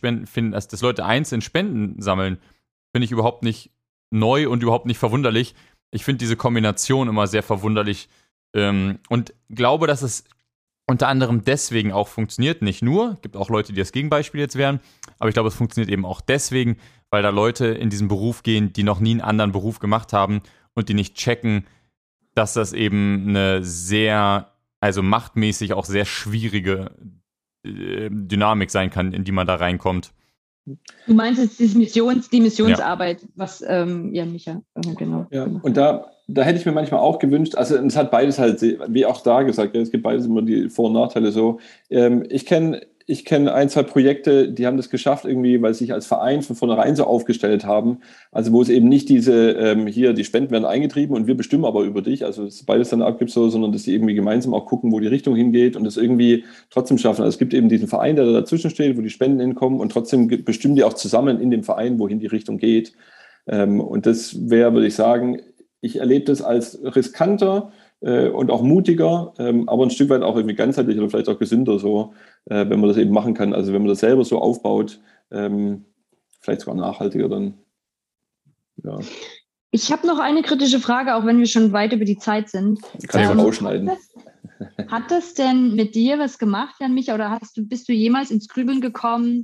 Spenden sammeln, finde ich überhaupt nicht neu und überhaupt nicht verwunderlich. Ich finde diese Kombination immer sehr verwunderlich und glaube, dass es unter anderem deswegen auch funktioniert. Nicht nur, gibt auch Leute, die das Gegenbeispiel jetzt wären, aber ich glaube, es funktioniert eben auch deswegen, weil da Leute in diesen Beruf gehen, die noch nie einen anderen Beruf gemacht haben und die nicht checken, dass das eben eine sehr, also machtmäßig auch sehr schwierige Dynamik sein kann, in die man da reinkommt. Du meinst jetzt die Missionsarbeit, was Micha, genau. Ja, und da hätte ich mir manchmal auch gewünscht, also es hat beides halt, wie auch da gesagt, es gibt beides immer die Vor- und Nachteile so. Ich kenne ein, zwei Projekte, die haben das geschafft irgendwie, weil sie sich als Verein von vornherein so aufgestellt haben, also wo es eben nicht diese, hier die Spenden werden eingetrieben und wir bestimmen aber über dich, also dass beides dann abgibt so, sondern dass sie irgendwie gemeinsam auch gucken, wo die Richtung hingeht und das irgendwie trotzdem schaffen. Also es gibt eben diesen Verein, der da dazwischen steht, wo die Spenden hinkommen und trotzdem bestimmen die auch zusammen in dem Verein, wohin die Richtung geht. Und das wäre, würde ich sagen, ich erlebe das als riskanter und auch mutiger, aber ein Stück weit auch irgendwie ganzheitlich oder vielleicht auch gesünder so, wenn man das eben machen kann. Also wenn man das selber so aufbaut, vielleicht sogar nachhaltiger dann. Ja. Ich habe noch eine kritische Frage, auch wenn wir schon weit über die Zeit sind. Kannst du rausschneiden. Hat das denn mit dir was gemacht, Jan-Micha, oder bist du jemals ins Grübeln gekommen,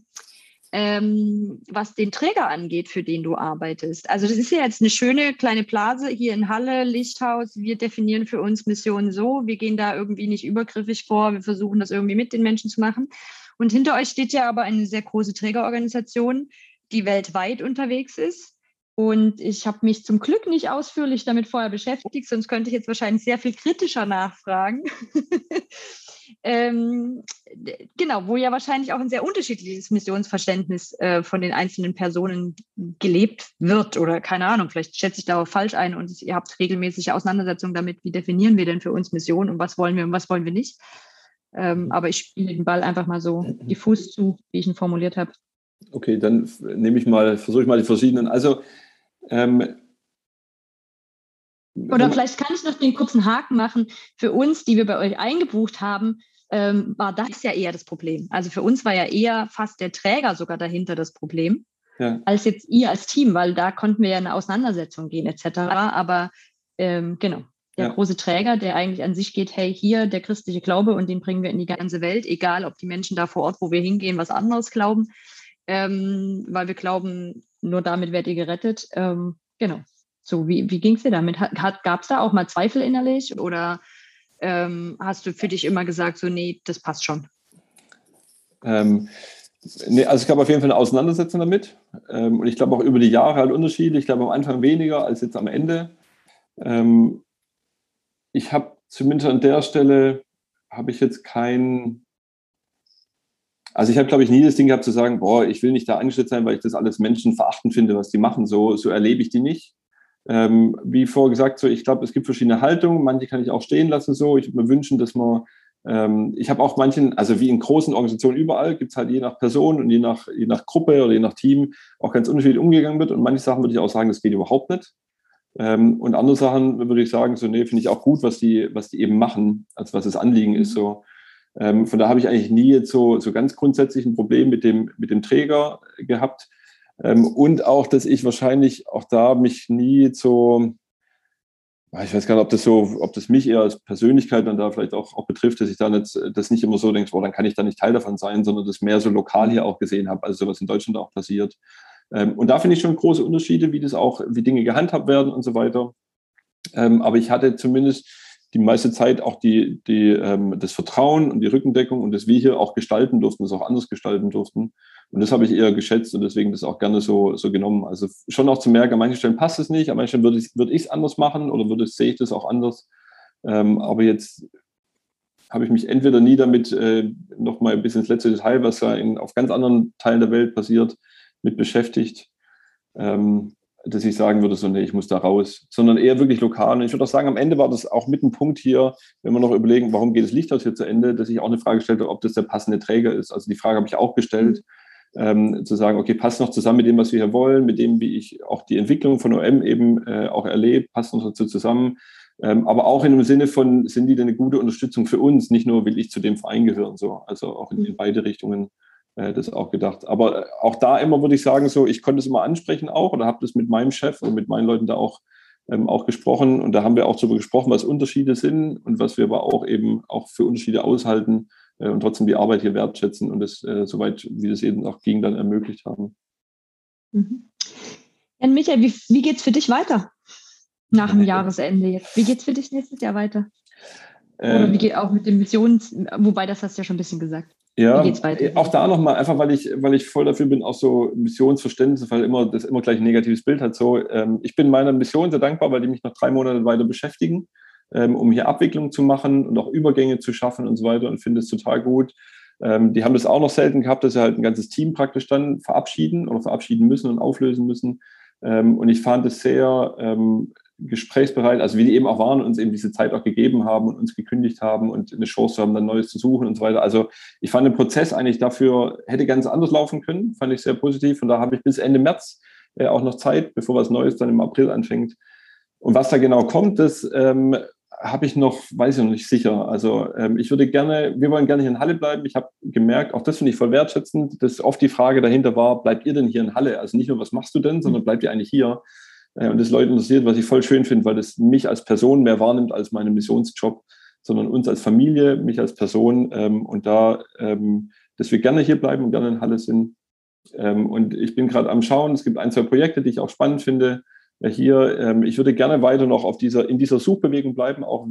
was den Träger angeht, für den du arbeitest? Also das ist ja jetzt eine schöne kleine Blase hier in Halle, Lichthaus. Wir definieren für uns Missionen so. Wir gehen da irgendwie nicht übergriffig vor. Wir versuchen das irgendwie mit den Menschen zu machen. Und hinter euch steht ja aber eine sehr große Trägerorganisation, die weltweit unterwegs ist. Und ich habe mich zum Glück nicht ausführlich damit vorher beschäftigt, sonst könnte ich jetzt wahrscheinlich sehr viel kritischer nachfragen. Genau, wo ja wahrscheinlich auch ein sehr unterschiedliches Missionsverständnis von den einzelnen Personen gelebt wird oder keine Ahnung, vielleicht schätze ich da auch falsch ein und ihr habt regelmäßige Auseinandersetzungen damit, wie definieren wir denn für uns Mission und was wollen wir und was wollen wir nicht. Aber ich spiele den Ball einfach mal so diffus zu, wie ich ihn formuliert habe. Okay, dann versuche ich mal die verschiedenen. Also oder vielleicht kann ich noch den kurzen Haken machen. Für uns, die wir bei euch eingebucht haben, war das ja eher das Problem. Also für uns war ja eher fast der Träger sogar dahinter das Problem, als jetzt ihr als Team, weil da konnten wir ja in eine Auseinandersetzung gehen etc. Aber genau, der große Träger, der eigentlich an sich geht, hey, hier der christliche Glaube und den bringen wir in die ganze Welt, egal ob die Menschen da vor Ort, wo wir hingehen, was anderes glauben, weil wir glauben, nur damit werdet ihr gerettet. Genau. So, wie ging es dir damit? Gab es da auch mal Zweifel innerlich oder hast du für dich immer gesagt, so, nee, das passt schon? Nee, also es gab auf jeden Fall eine Auseinandersetzung damit. Und ich glaube auch über die Jahre halt Unterschiede. Ich glaube am Anfang weniger als jetzt am Ende. Ich habe zumindest an der Stelle, habe ich jetzt also ich habe, glaube ich, nie das Ding gehabt zu sagen, ich will nicht da angestellt sein, weil ich das alles menschenverachtend finde, was die machen. So erlebe ich die nicht. Wie vorher gesagt, so ich glaube, es gibt verschiedene Haltungen, manche kann ich auch stehen lassen so. Ich würde mir wünschen, dass man, ich habe auch manchen, also wie in großen Organisationen überall, gibt es halt je nach Person und je nach Gruppe oder je nach Team auch ganz unterschiedlich umgegangen wird. Und manche Sachen würde ich auch sagen, das geht überhaupt nicht. Und andere Sachen würde ich sagen, so nee, finde ich auch gut, was die eben machen, als was das Anliegen ist. So. Von da habe ich eigentlich nie jetzt so ganz grundsätzlich ein Problem mit dem Träger gehabt. Und auch, dass ich wahrscheinlich auch da mich nie so, ich weiß gar nicht, ob das mich eher als Persönlichkeit dann da vielleicht auch betrifft, dass ich da nicht immer so denke, dann kann ich da nicht Teil davon sein, sondern das mehr so lokal hier auch gesehen habe, also sowas in Deutschland auch passiert. Und da finde ich schon große Unterschiede, wie Dinge gehandhabt werden und so weiter. Aber ich hatte zumindest die meiste Zeit auch das Vertrauen und die Rückendeckung und dass wir hier auch gestalten durften, das auch anders gestalten durften. Und das habe ich eher geschätzt und deswegen das auch gerne so genommen. Also schon auch zu merken, an manchen Stellen passt es nicht, an manchen Stellen würde ich es anders machen oder sehe ich das auch anders. Aber jetzt habe ich mich entweder nie damit noch mal ein bisschen ins letzte Detail, was ja auf ganz anderen Teilen der Welt passiert, mit beschäftigt, dass ich sagen würde, so nee, ich muss da raus, sondern eher wirklich lokal. Und ich würde auch sagen, am Ende war das auch mit ein Punkt hier, wenn wir noch überlegen, warum geht das Lichthaus hier zu Ende, dass ich auch eine Frage gestellt habe, ob das der passende Träger ist. Also die Frage habe ich auch gestellt, zu sagen, okay, passt noch zusammen mit dem, was wir hier wollen, mit dem, wie ich auch die Entwicklung von OM eben auch erlebe, passt noch dazu zusammen. Aber auch in dem Sinne von, sind die denn eine gute Unterstützung für uns? Nicht nur, will ich zu dem Verein gehören, so. Also auch in beide Richtungen das auch gedacht. Aber auch da immer würde ich sagen, so, ich konnte es immer ansprechen auch oder habe das mit meinem Chef und mit meinen Leuten da auch gesprochen. Und da haben wir auch darüber gesprochen, was Unterschiede sind und was wir aber auch eben auch für Unterschiede aushalten und trotzdem die Arbeit hier wertschätzen und es soweit, wie das eben auch ging, dann ermöglicht haben. Mhm. Ja, Michael, wie geht es für dich weiter nach dem Jahresende jetzt? Wie geht es für dich nächstes Jahr weiter? Oder wie geht auch mit den wobei das hast du ja schon ein bisschen gesagt. Ja, auch da nochmal, einfach weil ich voll dafür bin, auch so Missionsverständnis, weil das immer gleich ein negatives Bild hat. So, ich bin meiner Mission sehr dankbar, weil die mich noch 3 Monate weiter beschäftigen, um hier Abwicklung zu machen und auch Übergänge zu schaffen und so weiter und finde es total gut. Die haben das auch noch selten gehabt, dass sie halt ein ganzes Team praktisch dann verabschieden müssen und auflösen müssen. Und ich fand es sehr gesprächsbereit, also wie die eben auch waren, uns eben diese Zeit auch gegeben haben und uns gekündigt haben und eine Chance haben, dann Neues zu suchen und so weiter. Also ich fand den Prozess eigentlich dafür, hätte ganz anders laufen können, fand ich sehr positiv. Und da habe ich bis Ende März auch noch Zeit, bevor was Neues dann im April anfängt. Und was da genau kommt, das habe ich noch, weiß ich noch nicht sicher. Also wir wollen gerne hier in Halle bleiben. Ich habe gemerkt, auch das finde ich voll wertschätzend, dass oft die Frage dahinter war, bleibt ihr denn hier in Halle? Also nicht nur, was machst du denn, sondern bleibt ihr eigentlich hier? Und das Leute interessiert, was ich voll schön finde, weil das mich als Person mehr wahrnimmt als meinen Missionsjob, sondern uns als Familie, mich als Person und dass wir gerne hier bleiben und gerne in Halle sind. Und ich bin gerade am Schauen, es gibt 1, 2 Projekte, die ich auch spannend finde. Hier, ich würde gerne weiter noch in dieser Suchbewegung bleiben, auch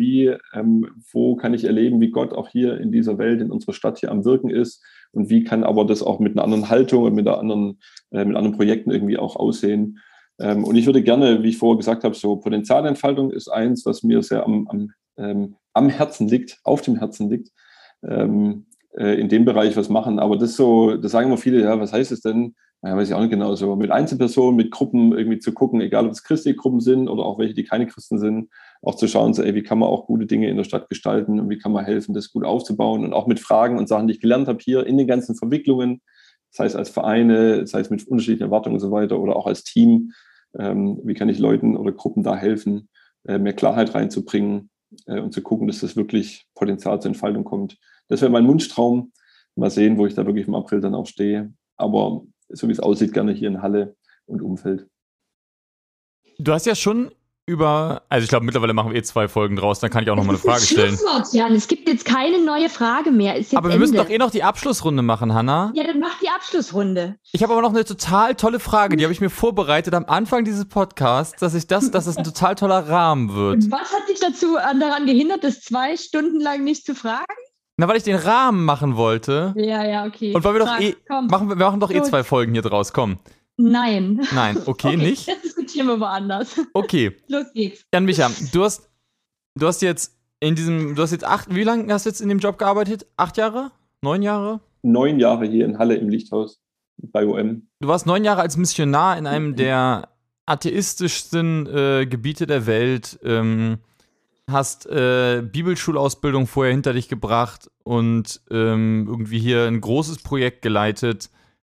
wo kann ich erleben, wie Gott auch hier in dieser Welt, in unserer Stadt hier am Wirken ist und wie kann aber das auch mit einer anderen Haltung und mit anderen Projekten irgendwie auch aussehen. Und ich würde gerne, wie ich vorher gesagt habe, so Potenzialentfaltung ist eins, was mir sehr am Herzen liegt, auf dem Herzen liegt. in dem Bereich was machen. Aber das sagen immer viele, ja, was heißt es denn? Ja, weiß ich auch nicht genau, so mit Einzelpersonen, mit Gruppen irgendwie zu gucken, egal ob es christliche Gruppen sind oder auch welche, die keine Christen sind, auch zu schauen, so, wie kann man auch gute Dinge in der Stadt gestalten und wie kann man helfen, das gut aufzubauen und auch mit Fragen und Sachen, die ich gelernt habe hier in den ganzen Verwicklungen, sei es als Vereine, sei es mit unterschiedlichen Erwartungen und so weiter oder auch als Team, wie kann ich Leuten oder Gruppen da helfen, mehr Klarheit reinzubringen und zu gucken, dass das wirklich Potenzial zur Entfaltung kommt. Das wäre mein Wunschtraum. Mal sehen, wo ich da wirklich im April dann auch stehe. Aber so wie es aussieht, gerne hier in Halle und Umfeld. Du hast ja schon also ich glaube, mittlerweile machen wir 2 Folgen draus, dann kann ich auch noch mal eine Frage stellen. Jan, es gibt jetzt keine neue Frage mehr. Ist jetzt aber wir müssen doch noch die Abschlussrunde machen, Hannah. Ja, dann mach die Abschlussrunde. Ich habe aber noch eine total tolle Frage, die habe ich mir vorbereitet am Anfang dieses Podcasts, dass es ein total toller Rahmen wird. Was hat dich daran gehindert, das 2 Stunden lang nicht zu fragen? Na, weil ich den Rahmen machen wollte. Ja, okay. Und weil wir wir machen doch 2 Folgen hier draus, komm. Nein, okay, nicht? Das diskutieren wir woanders. Okay. Los geht's. Jan Micha, du hast jetzt wie lange hast du jetzt in dem Job gearbeitet? 8 Jahre? 9 Jahre? 9 Jahre hier in Halle im Lichthaus bei OM. Du warst 9 Jahre als Missionar in einem der atheistischsten Gebiete der Welt, hast Bibelschulausbildung vorher hinter dich gebracht und irgendwie hier ein großes Projekt geleitet.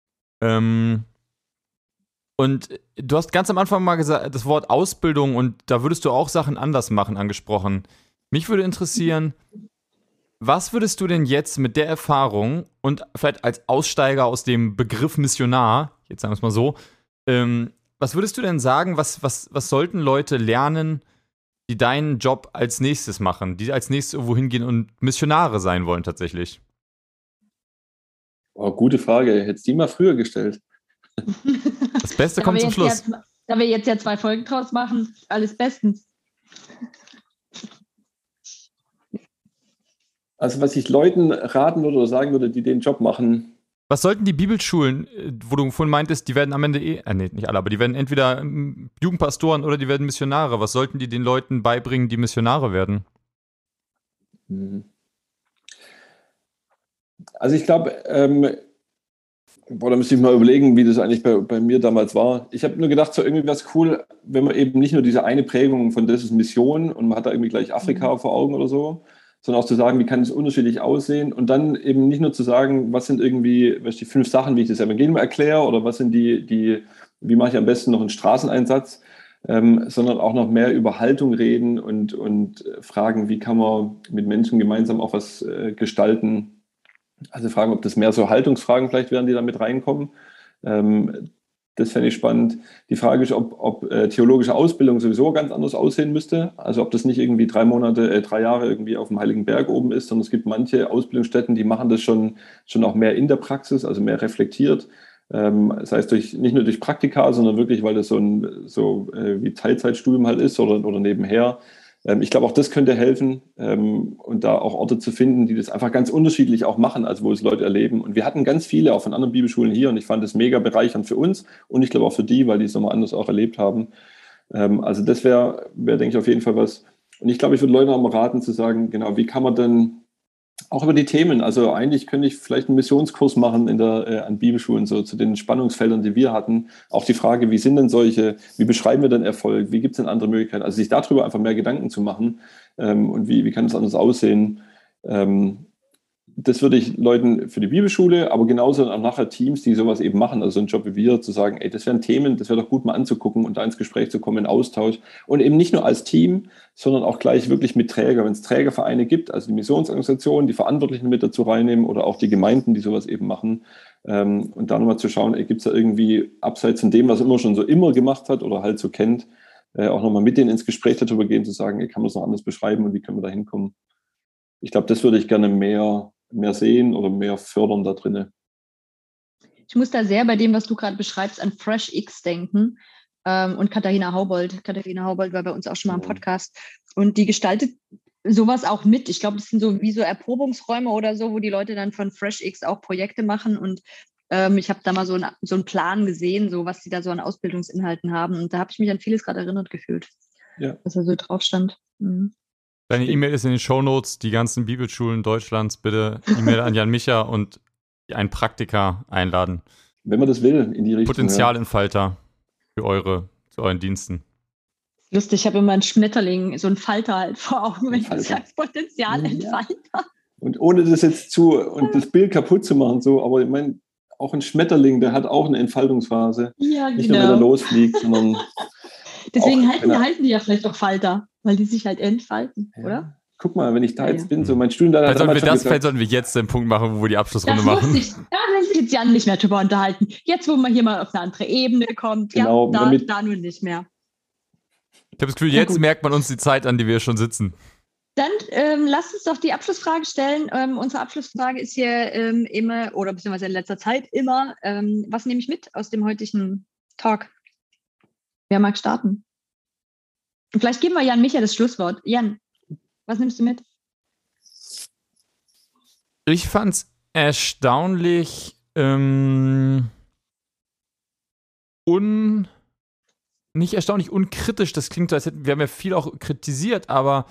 Und du hast ganz am Anfang mal gesagt, das Wort Ausbildung und da würdest du auch Sachen anders machen, angesprochen. Mich würde interessieren, was würdest du denn jetzt mit der Erfahrung und vielleicht als Aussteiger aus dem Begriff Missionar, jetzt sagen wir es mal so, was würdest du denn sagen, was sollten Leute lernen, die deinen Job als nächstes machen, die als nächstes irgendwo hingehen und Missionare sein wollen tatsächlich? Oh, gute Frage. Hättest du die mal früher gestellt. Das Beste kommt zum Schluss. Da wir jetzt 2 Folgen draus machen, alles bestens. Also was ich Leuten raten würde oder sagen würde, die den Job machen. Was sollten die Bibelschulen, wo du vorhin meintest, die werden am Ende nicht alle, aber die werden entweder Jugendpastoren oder die werden Missionare. Was sollten die den Leuten beibringen, die Missionare werden? Also ich glaube, da müsste ich mal überlegen, wie das eigentlich bei mir damals war. Ich habe nur gedacht, so irgendwie wäre es cool, wenn man eben nicht nur diese eine Prägung von das ist Mission und man hat da irgendwie gleich Afrika vor Augen oder so, sondern auch zu sagen, wie kann es unterschiedlich aussehen und dann eben nicht nur zu sagen, was sind irgendwie die 5 Sachen, wie ich das Evangelium erkläre oder was sind wie mache ich am besten noch einen Straßeneinsatz, sondern auch noch mehr über Haltung reden und fragen, wie kann man mit Menschen gemeinsam auch was gestalten. Also fragen, ob das mehr so Haltungsfragen vielleicht wären, die da mit reinkommen. Das fände ich spannend. Die Frage ist, ob theologische Ausbildung sowieso ganz anders aussehen müsste. Also ob das nicht irgendwie 3 Jahre irgendwie auf dem Heiligen Berg oben ist, sondern es gibt manche Ausbildungsstätten, die machen das schon auch mehr in der Praxis, also mehr reflektiert. Das heißt, nicht nur durch Praktika, sondern wirklich, weil das so wie Teilzeitstudium halt ist oder nebenher. Ich glaube, auch das könnte helfen und da auch Orte zu finden, die das einfach ganz unterschiedlich auch machen, also wo es Leute erleben. Und wir hatten ganz viele auch von anderen Bibelschulen hier und ich fand das mega bereichernd für uns und ich glaube auch für die, weil die es nochmal anders auch erlebt haben. Also das wäre, denke ich, auf jeden Fall was. Und ich glaube, ich würde Leuten auch mal raten zu sagen, genau, wie kann man denn auch über die Themen, also eigentlich könnte ich vielleicht einen Missionskurs machen an Bibelschulen, so zu den Spannungsfeldern, die wir hatten. Auch die Frage, wie sind denn wie beschreiben wir denn Erfolg, wie gibt es denn andere Möglichkeiten? Also sich darüber einfach mehr Gedanken zu machen und wie kann das anders aussehen. Das würde ich Leuten für die Bibelschule, aber genauso auch nachher Teams, die sowas eben machen, also so einen Job wie wir, zu sagen, das wären Themen, das wäre doch gut mal anzugucken und da ins Gespräch zu kommen, in Austausch. Und eben nicht nur als Team, sondern auch gleich wirklich mit Träger. Wenn es Trägervereine gibt, also die Missionsorganisationen, die Verantwortlichen mit dazu reinnehmen oder auch die Gemeinden, die sowas eben machen. Und da nochmal zu schauen, gibt es da irgendwie abseits von dem, was immer schon so immer gemacht hat oder halt so kennt, auch nochmal mit denen ins Gespräch darüber gehen, zu sagen, kann man das noch anders beschreiben und wie können wir da hinkommen. Ich glaube, das würde ich gerne mehr sehen oder mehr fördern da drinne. Ich muss da sehr bei dem, was du gerade beschreibst, an FreshX denken und Katharina Haubold. Katharina Haubold war bei uns auch schon mal im Podcast und die gestaltet sowas auch mit. Ich glaube, das sind so wie so Erprobungsräume oder so, wo die Leute dann von FreshX auch Projekte machen und ich habe da mal so einen Plan gesehen, so was sie da so an Ausbildungsinhalten haben und da habe ich mich an vieles gerade erinnert gefühlt, was da so drauf stand. Mhm. Deine E-Mail ist in den Shownotes, die ganzen Bibelschulen Deutschlands, bitte E-Mail an Jan Micha und einen Praktiker einladen. Wenn man das will, in die Richtung. Potenzialentfalter zu euren Diensten. Lustig, ich habe immer einen Schmetterling, so einen Falter halt vor Augen, wenn du sagst Potenzialentfalter. Ja. Und ohne das jetzt und das Bild kaputt zu machen, so, aber ich meine, auch ein Schmetterling, der hat auch eine Entfaltungsphase. Ja, nicht nur, wenn er losfliegt, sondern. Deswegen halten die ja vielleicht auch Falter, weil die sich halt entfalten, oder? Guck mal, wenn ich da jetzt bin, so mein Studium da. Vielleicht sollten wir jetzt den Punkt machen, wo wir die Abschlussrunde machen. Da will sich jetzt Jan nicht mehr drüber unterhalten. Jetzt, wo man hier mal auf eine andere Ebene kommt, genau, da nun nicht mehr. Ich habe das Gefühl, jetzt merkt man uns die Zeit an, die wir schon sitzen. Dann lasst uns doch die Abschlussfrage stellen. Unsere Abschlussfrage ist hier immer, oder beziehungsweise in letzter Zeit immer, was nehme ich mit aus dem heutigen Talk? Wer mag starten? Und vielleicht geben wir Jan Micha das Schlusswort. Jan, was nimmst du mit? Ich fand's erstaunlich nicht erstaunlich unkritisch. Das klingt so, als hätten wir haben ja viel auch kritisiert, aber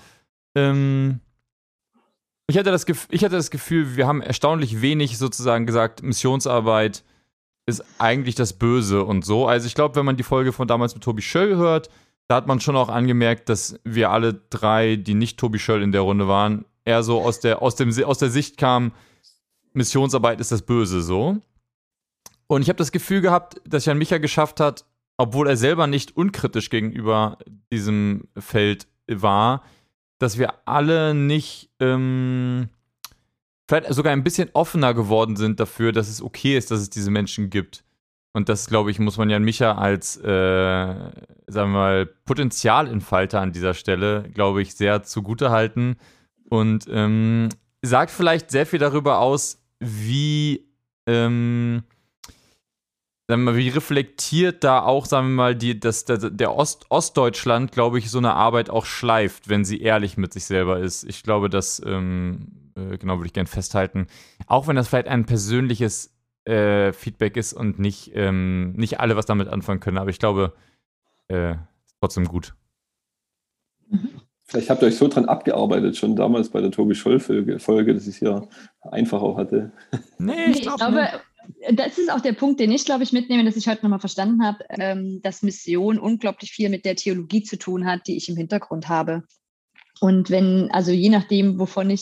ich hatte das Gefühl, wir haben erstaunlich wenig sozusagen gesagt, Missionsarbeit ist eigentlich das Böse und so. Also ich glaube, wenn man die Folge von damals mit Tobi Schöll hört, da hat man schon auch angemerkt, dass wir alle drei, die nicht Tobi Schöll in der Runde waren, eher so aus der Sicht kamen, Missionsarbeit ist das Böse so. Und ich habe das Gefühl gehabt, dass Jan Micha geschafft hat, obwohl er selber nicht unkritisch gegenüber diesem Feld war, dass wir alle nicht vielleicht sogar ein bisschen offener geworden sind dafür, dass es okay ist, dass es diese Menschen gibt. Und das, glaube ich, muss man Jan Micha als, sagen wir mal, Potenzialentfalter an dieser Stelle, glaube ich, sehr zugutehalten. Und sagt vielleicht sehr viel darüber aus, wie sagen wir mal, wie reflektiert da auch, sagen wir mal, der Ostdeutschland, glaube ich, so eine Arbeit auch schleift, wenn sie ehrlich mit sich selber ist. Ich glaube, das genau würde ich gerne festhalten. Auch wenn das vielleicht ein persönliches Feedback ist und nicht alle was damit anfangen können, aber ich glaube, trotzdem gut. Vielleicht habt ihr euch so dran abgearbeitet, schon damals bei der Tobi Scholl-Folge, dass ich es ja einfach auch hatte. Nee, ich glaube, das ist auch der Punkt, den ich, glaube ich, mitnehme, dass ich heute nochmal verstanden habe, dass Mission unglaublich viel mit der Theologie zu tun hat, die ich im Hintergrund habe. Und also je nachdem,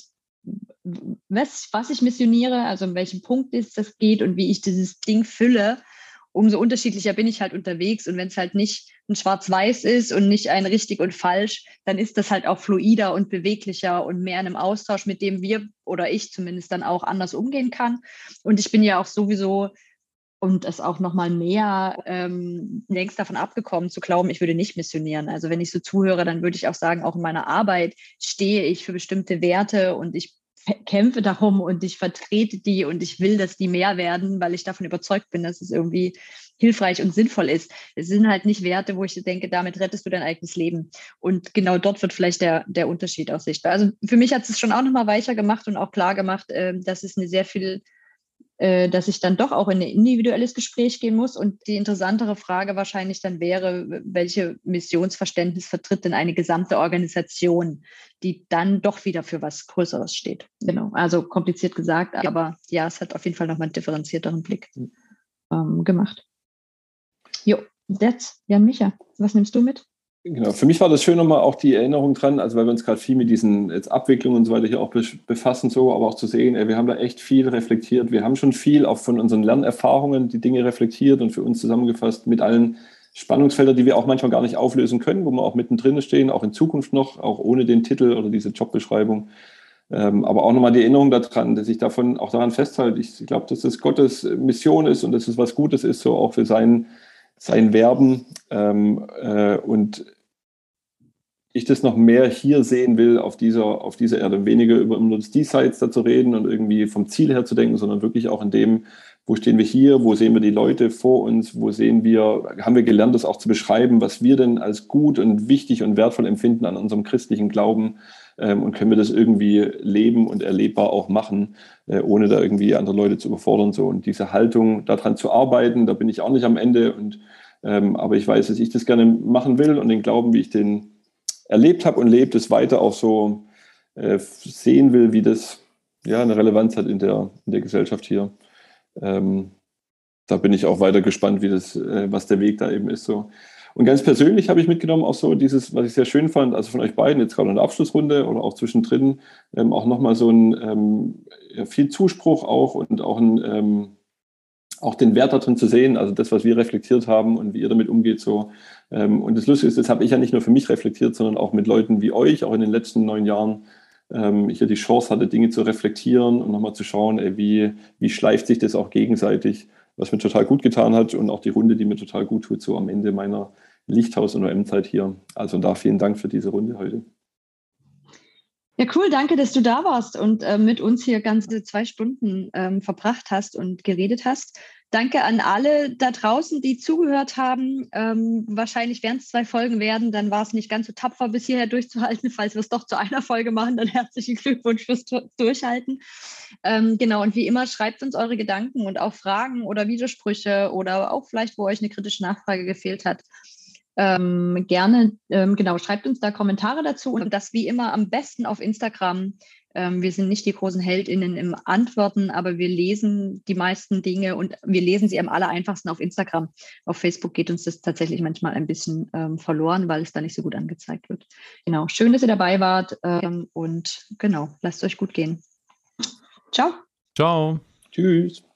was ich missioniere, also in welchem Punkt das geht und wie ich dieses Ding fülle, umso unterschiedlicher bin ich halt unterwegs. Und wenn es halt nicht ein Schwarz-Weiß ist und nicht ein richtig und falsch, dann ist das halt auch fluider und beweglicher und mehr in einem Austausch, mit dem wir oder ich zumindest dann auch anders umgehen kann. Und ich bin ja auch sowieso, und das auch nochmal mehr, längst davon abgekommen zu glauben, ich würde nicht missionieren. Also wenn ich so zuhöre, dann würde ich auch sagen, auch in meiner Arbeit stehe ich für bestimmte Werte und ich kämpfe darum und ich vertrete die und ich will, dass die mehr werden, weil ich davon überzeugt bin, dass es irgendwie hilfreich und sinnvoll ist. Es sind halt nicht Werte, wo ich denke, damit rettest du dein eigenes Leben. Und genau dort wird vielleicht der Unterschied auch sichtbar. Also für mich hat es schon auch nochmal weicher gemacht und auch klar gemacht, dass es dass ich dann doch auch in ein individuelles Gespräch gehen muss. Und die interessantere Frage wahrscheinlich dann wäre, welche Missionsverständnis vertritt denn eine gesamte Organisation, die dann doch wieder für was Größeres steht. Genau, also kompliziert gesagt, aber ja, es hat auf jeden Fall nochmal einen differenzierteren Blick gemacht. Jo, that's Jan Micha. Was nimmst du mit? Genau, für mich war das schön nochmal auch die Erinnerung dran, also weil wir uns gerade viel mit diesen jetzt Abwicklungen und so weiter hier auch befassen, so, aber auch zu sehen, wir haben da echt viel reflektiert. Wir haben schon viel auch von unseren Lernerfahrungen die Dinge reflektiert und für uns zusammengefasst mit allen Spannungsfeldern, die wir auch manchmal gar nicht auflösen können, wo wir auch mittendrin stehen, auch in Zukunft noch, auch ohne den Titel oder diese Jobbeschreibung. Aber auch nochmal die Erinnerung daran, dass ich auch daran festhalte. Ich glaube, dass das Gottes Mission ist und dass es was Gutes ist, so auch für sein Werben und ich das noch mehr hier sehen will auf dieser Erde, weniger über nur das Diesseits da zu reden und irgendwie vom Ziel her zu denken, sondern wirklich auch in dem, wo stehen wir hier, wo sehen wir die Leute vor uns, haben wir gelernt, das auch zu beschreiben, was wir denn als gut und wichtig und wertvoll empfinden an unserem christlichen Glauben und können wir das irgendwie leben und erlebbar auch machen, ohne da irgendwie andere Leute zu überfordern. So. Und diese Haltung, daran zu arbeiten, da bin ich auch nicht am Ende. Aber ich weiß, dass ich das gerne machen will und den Glauben, wie ich den erlebt habe und lebe, das weiter auch so sehen will, wie das eine Relevanz hat in der Gesellschaft hier. Da bin ich auch weiter gespannt, was der Weg da eben ist. So. Und ganz persönlich habe ich mitgenommen auch so dieses, was ich sehr schön fand, also von euch beiden, jetzt gerade in der Abschlussrunde oder auch zwischendrin, auch nochmal so ein viel Zuspruch auch und auch den Wert darin zu sehen, also das, was wir reflektiert haben und wie ihr damit umgeht. So. Und das Lustige ist, das habe ich ja nicht nur für mich reflektiert, sondern auch mit Leuten wie euch, auch in den letzten 9 Jahren, ich ja die Chance hatte, Dinge zu reflektieren und nochmal zu schauen, wie schleift sich das auch gegenseitig, was mir total gut getan hat und auch die Runde, die mir total gut tut, so am Ende meiner Lichthaus- und OM-Zeit hier. Also da vielen Dank für diese Runde heute. Ja, cool, danke, dass du da warst und mit uns hier ganze 2 Stunden verbracht hast und geredet hast. Danke an alle da draußen, die zugehört haben. Wahrscheinlich werden es 2 Folgen werden, dann war es nicht ganz so tapfer, bis hierher durchzuhalten. Falls wir es doch zu einer Folge machen, dann herzlichen Glückwunsch fürs Durchhalten. Genau, und wie immer, schreibt uns eure Gedanken und auch Fragen oder Widersprüche oder auch vielleicht, wo euch eine kritische Nachfrage gefehlt hat. Gerne, genau, schreibt uns da Kommentare dazu und das wie immer am besten auf Instagram. Wir sind nicht die großen HeldInnen im Antworten, aber wir lesen die meisten Dinge und wir lesen sie am allereinfachsten auf Instagram. Auf Facebook geht uns das tatsächlich manchmal ein bisschen verloren, weil es da nicht so gut angezeigt wird. Genau, schön, dass ihr dabei wart und genau, lasst es euch gut gehen. Ciao. Ciao. Tschüss.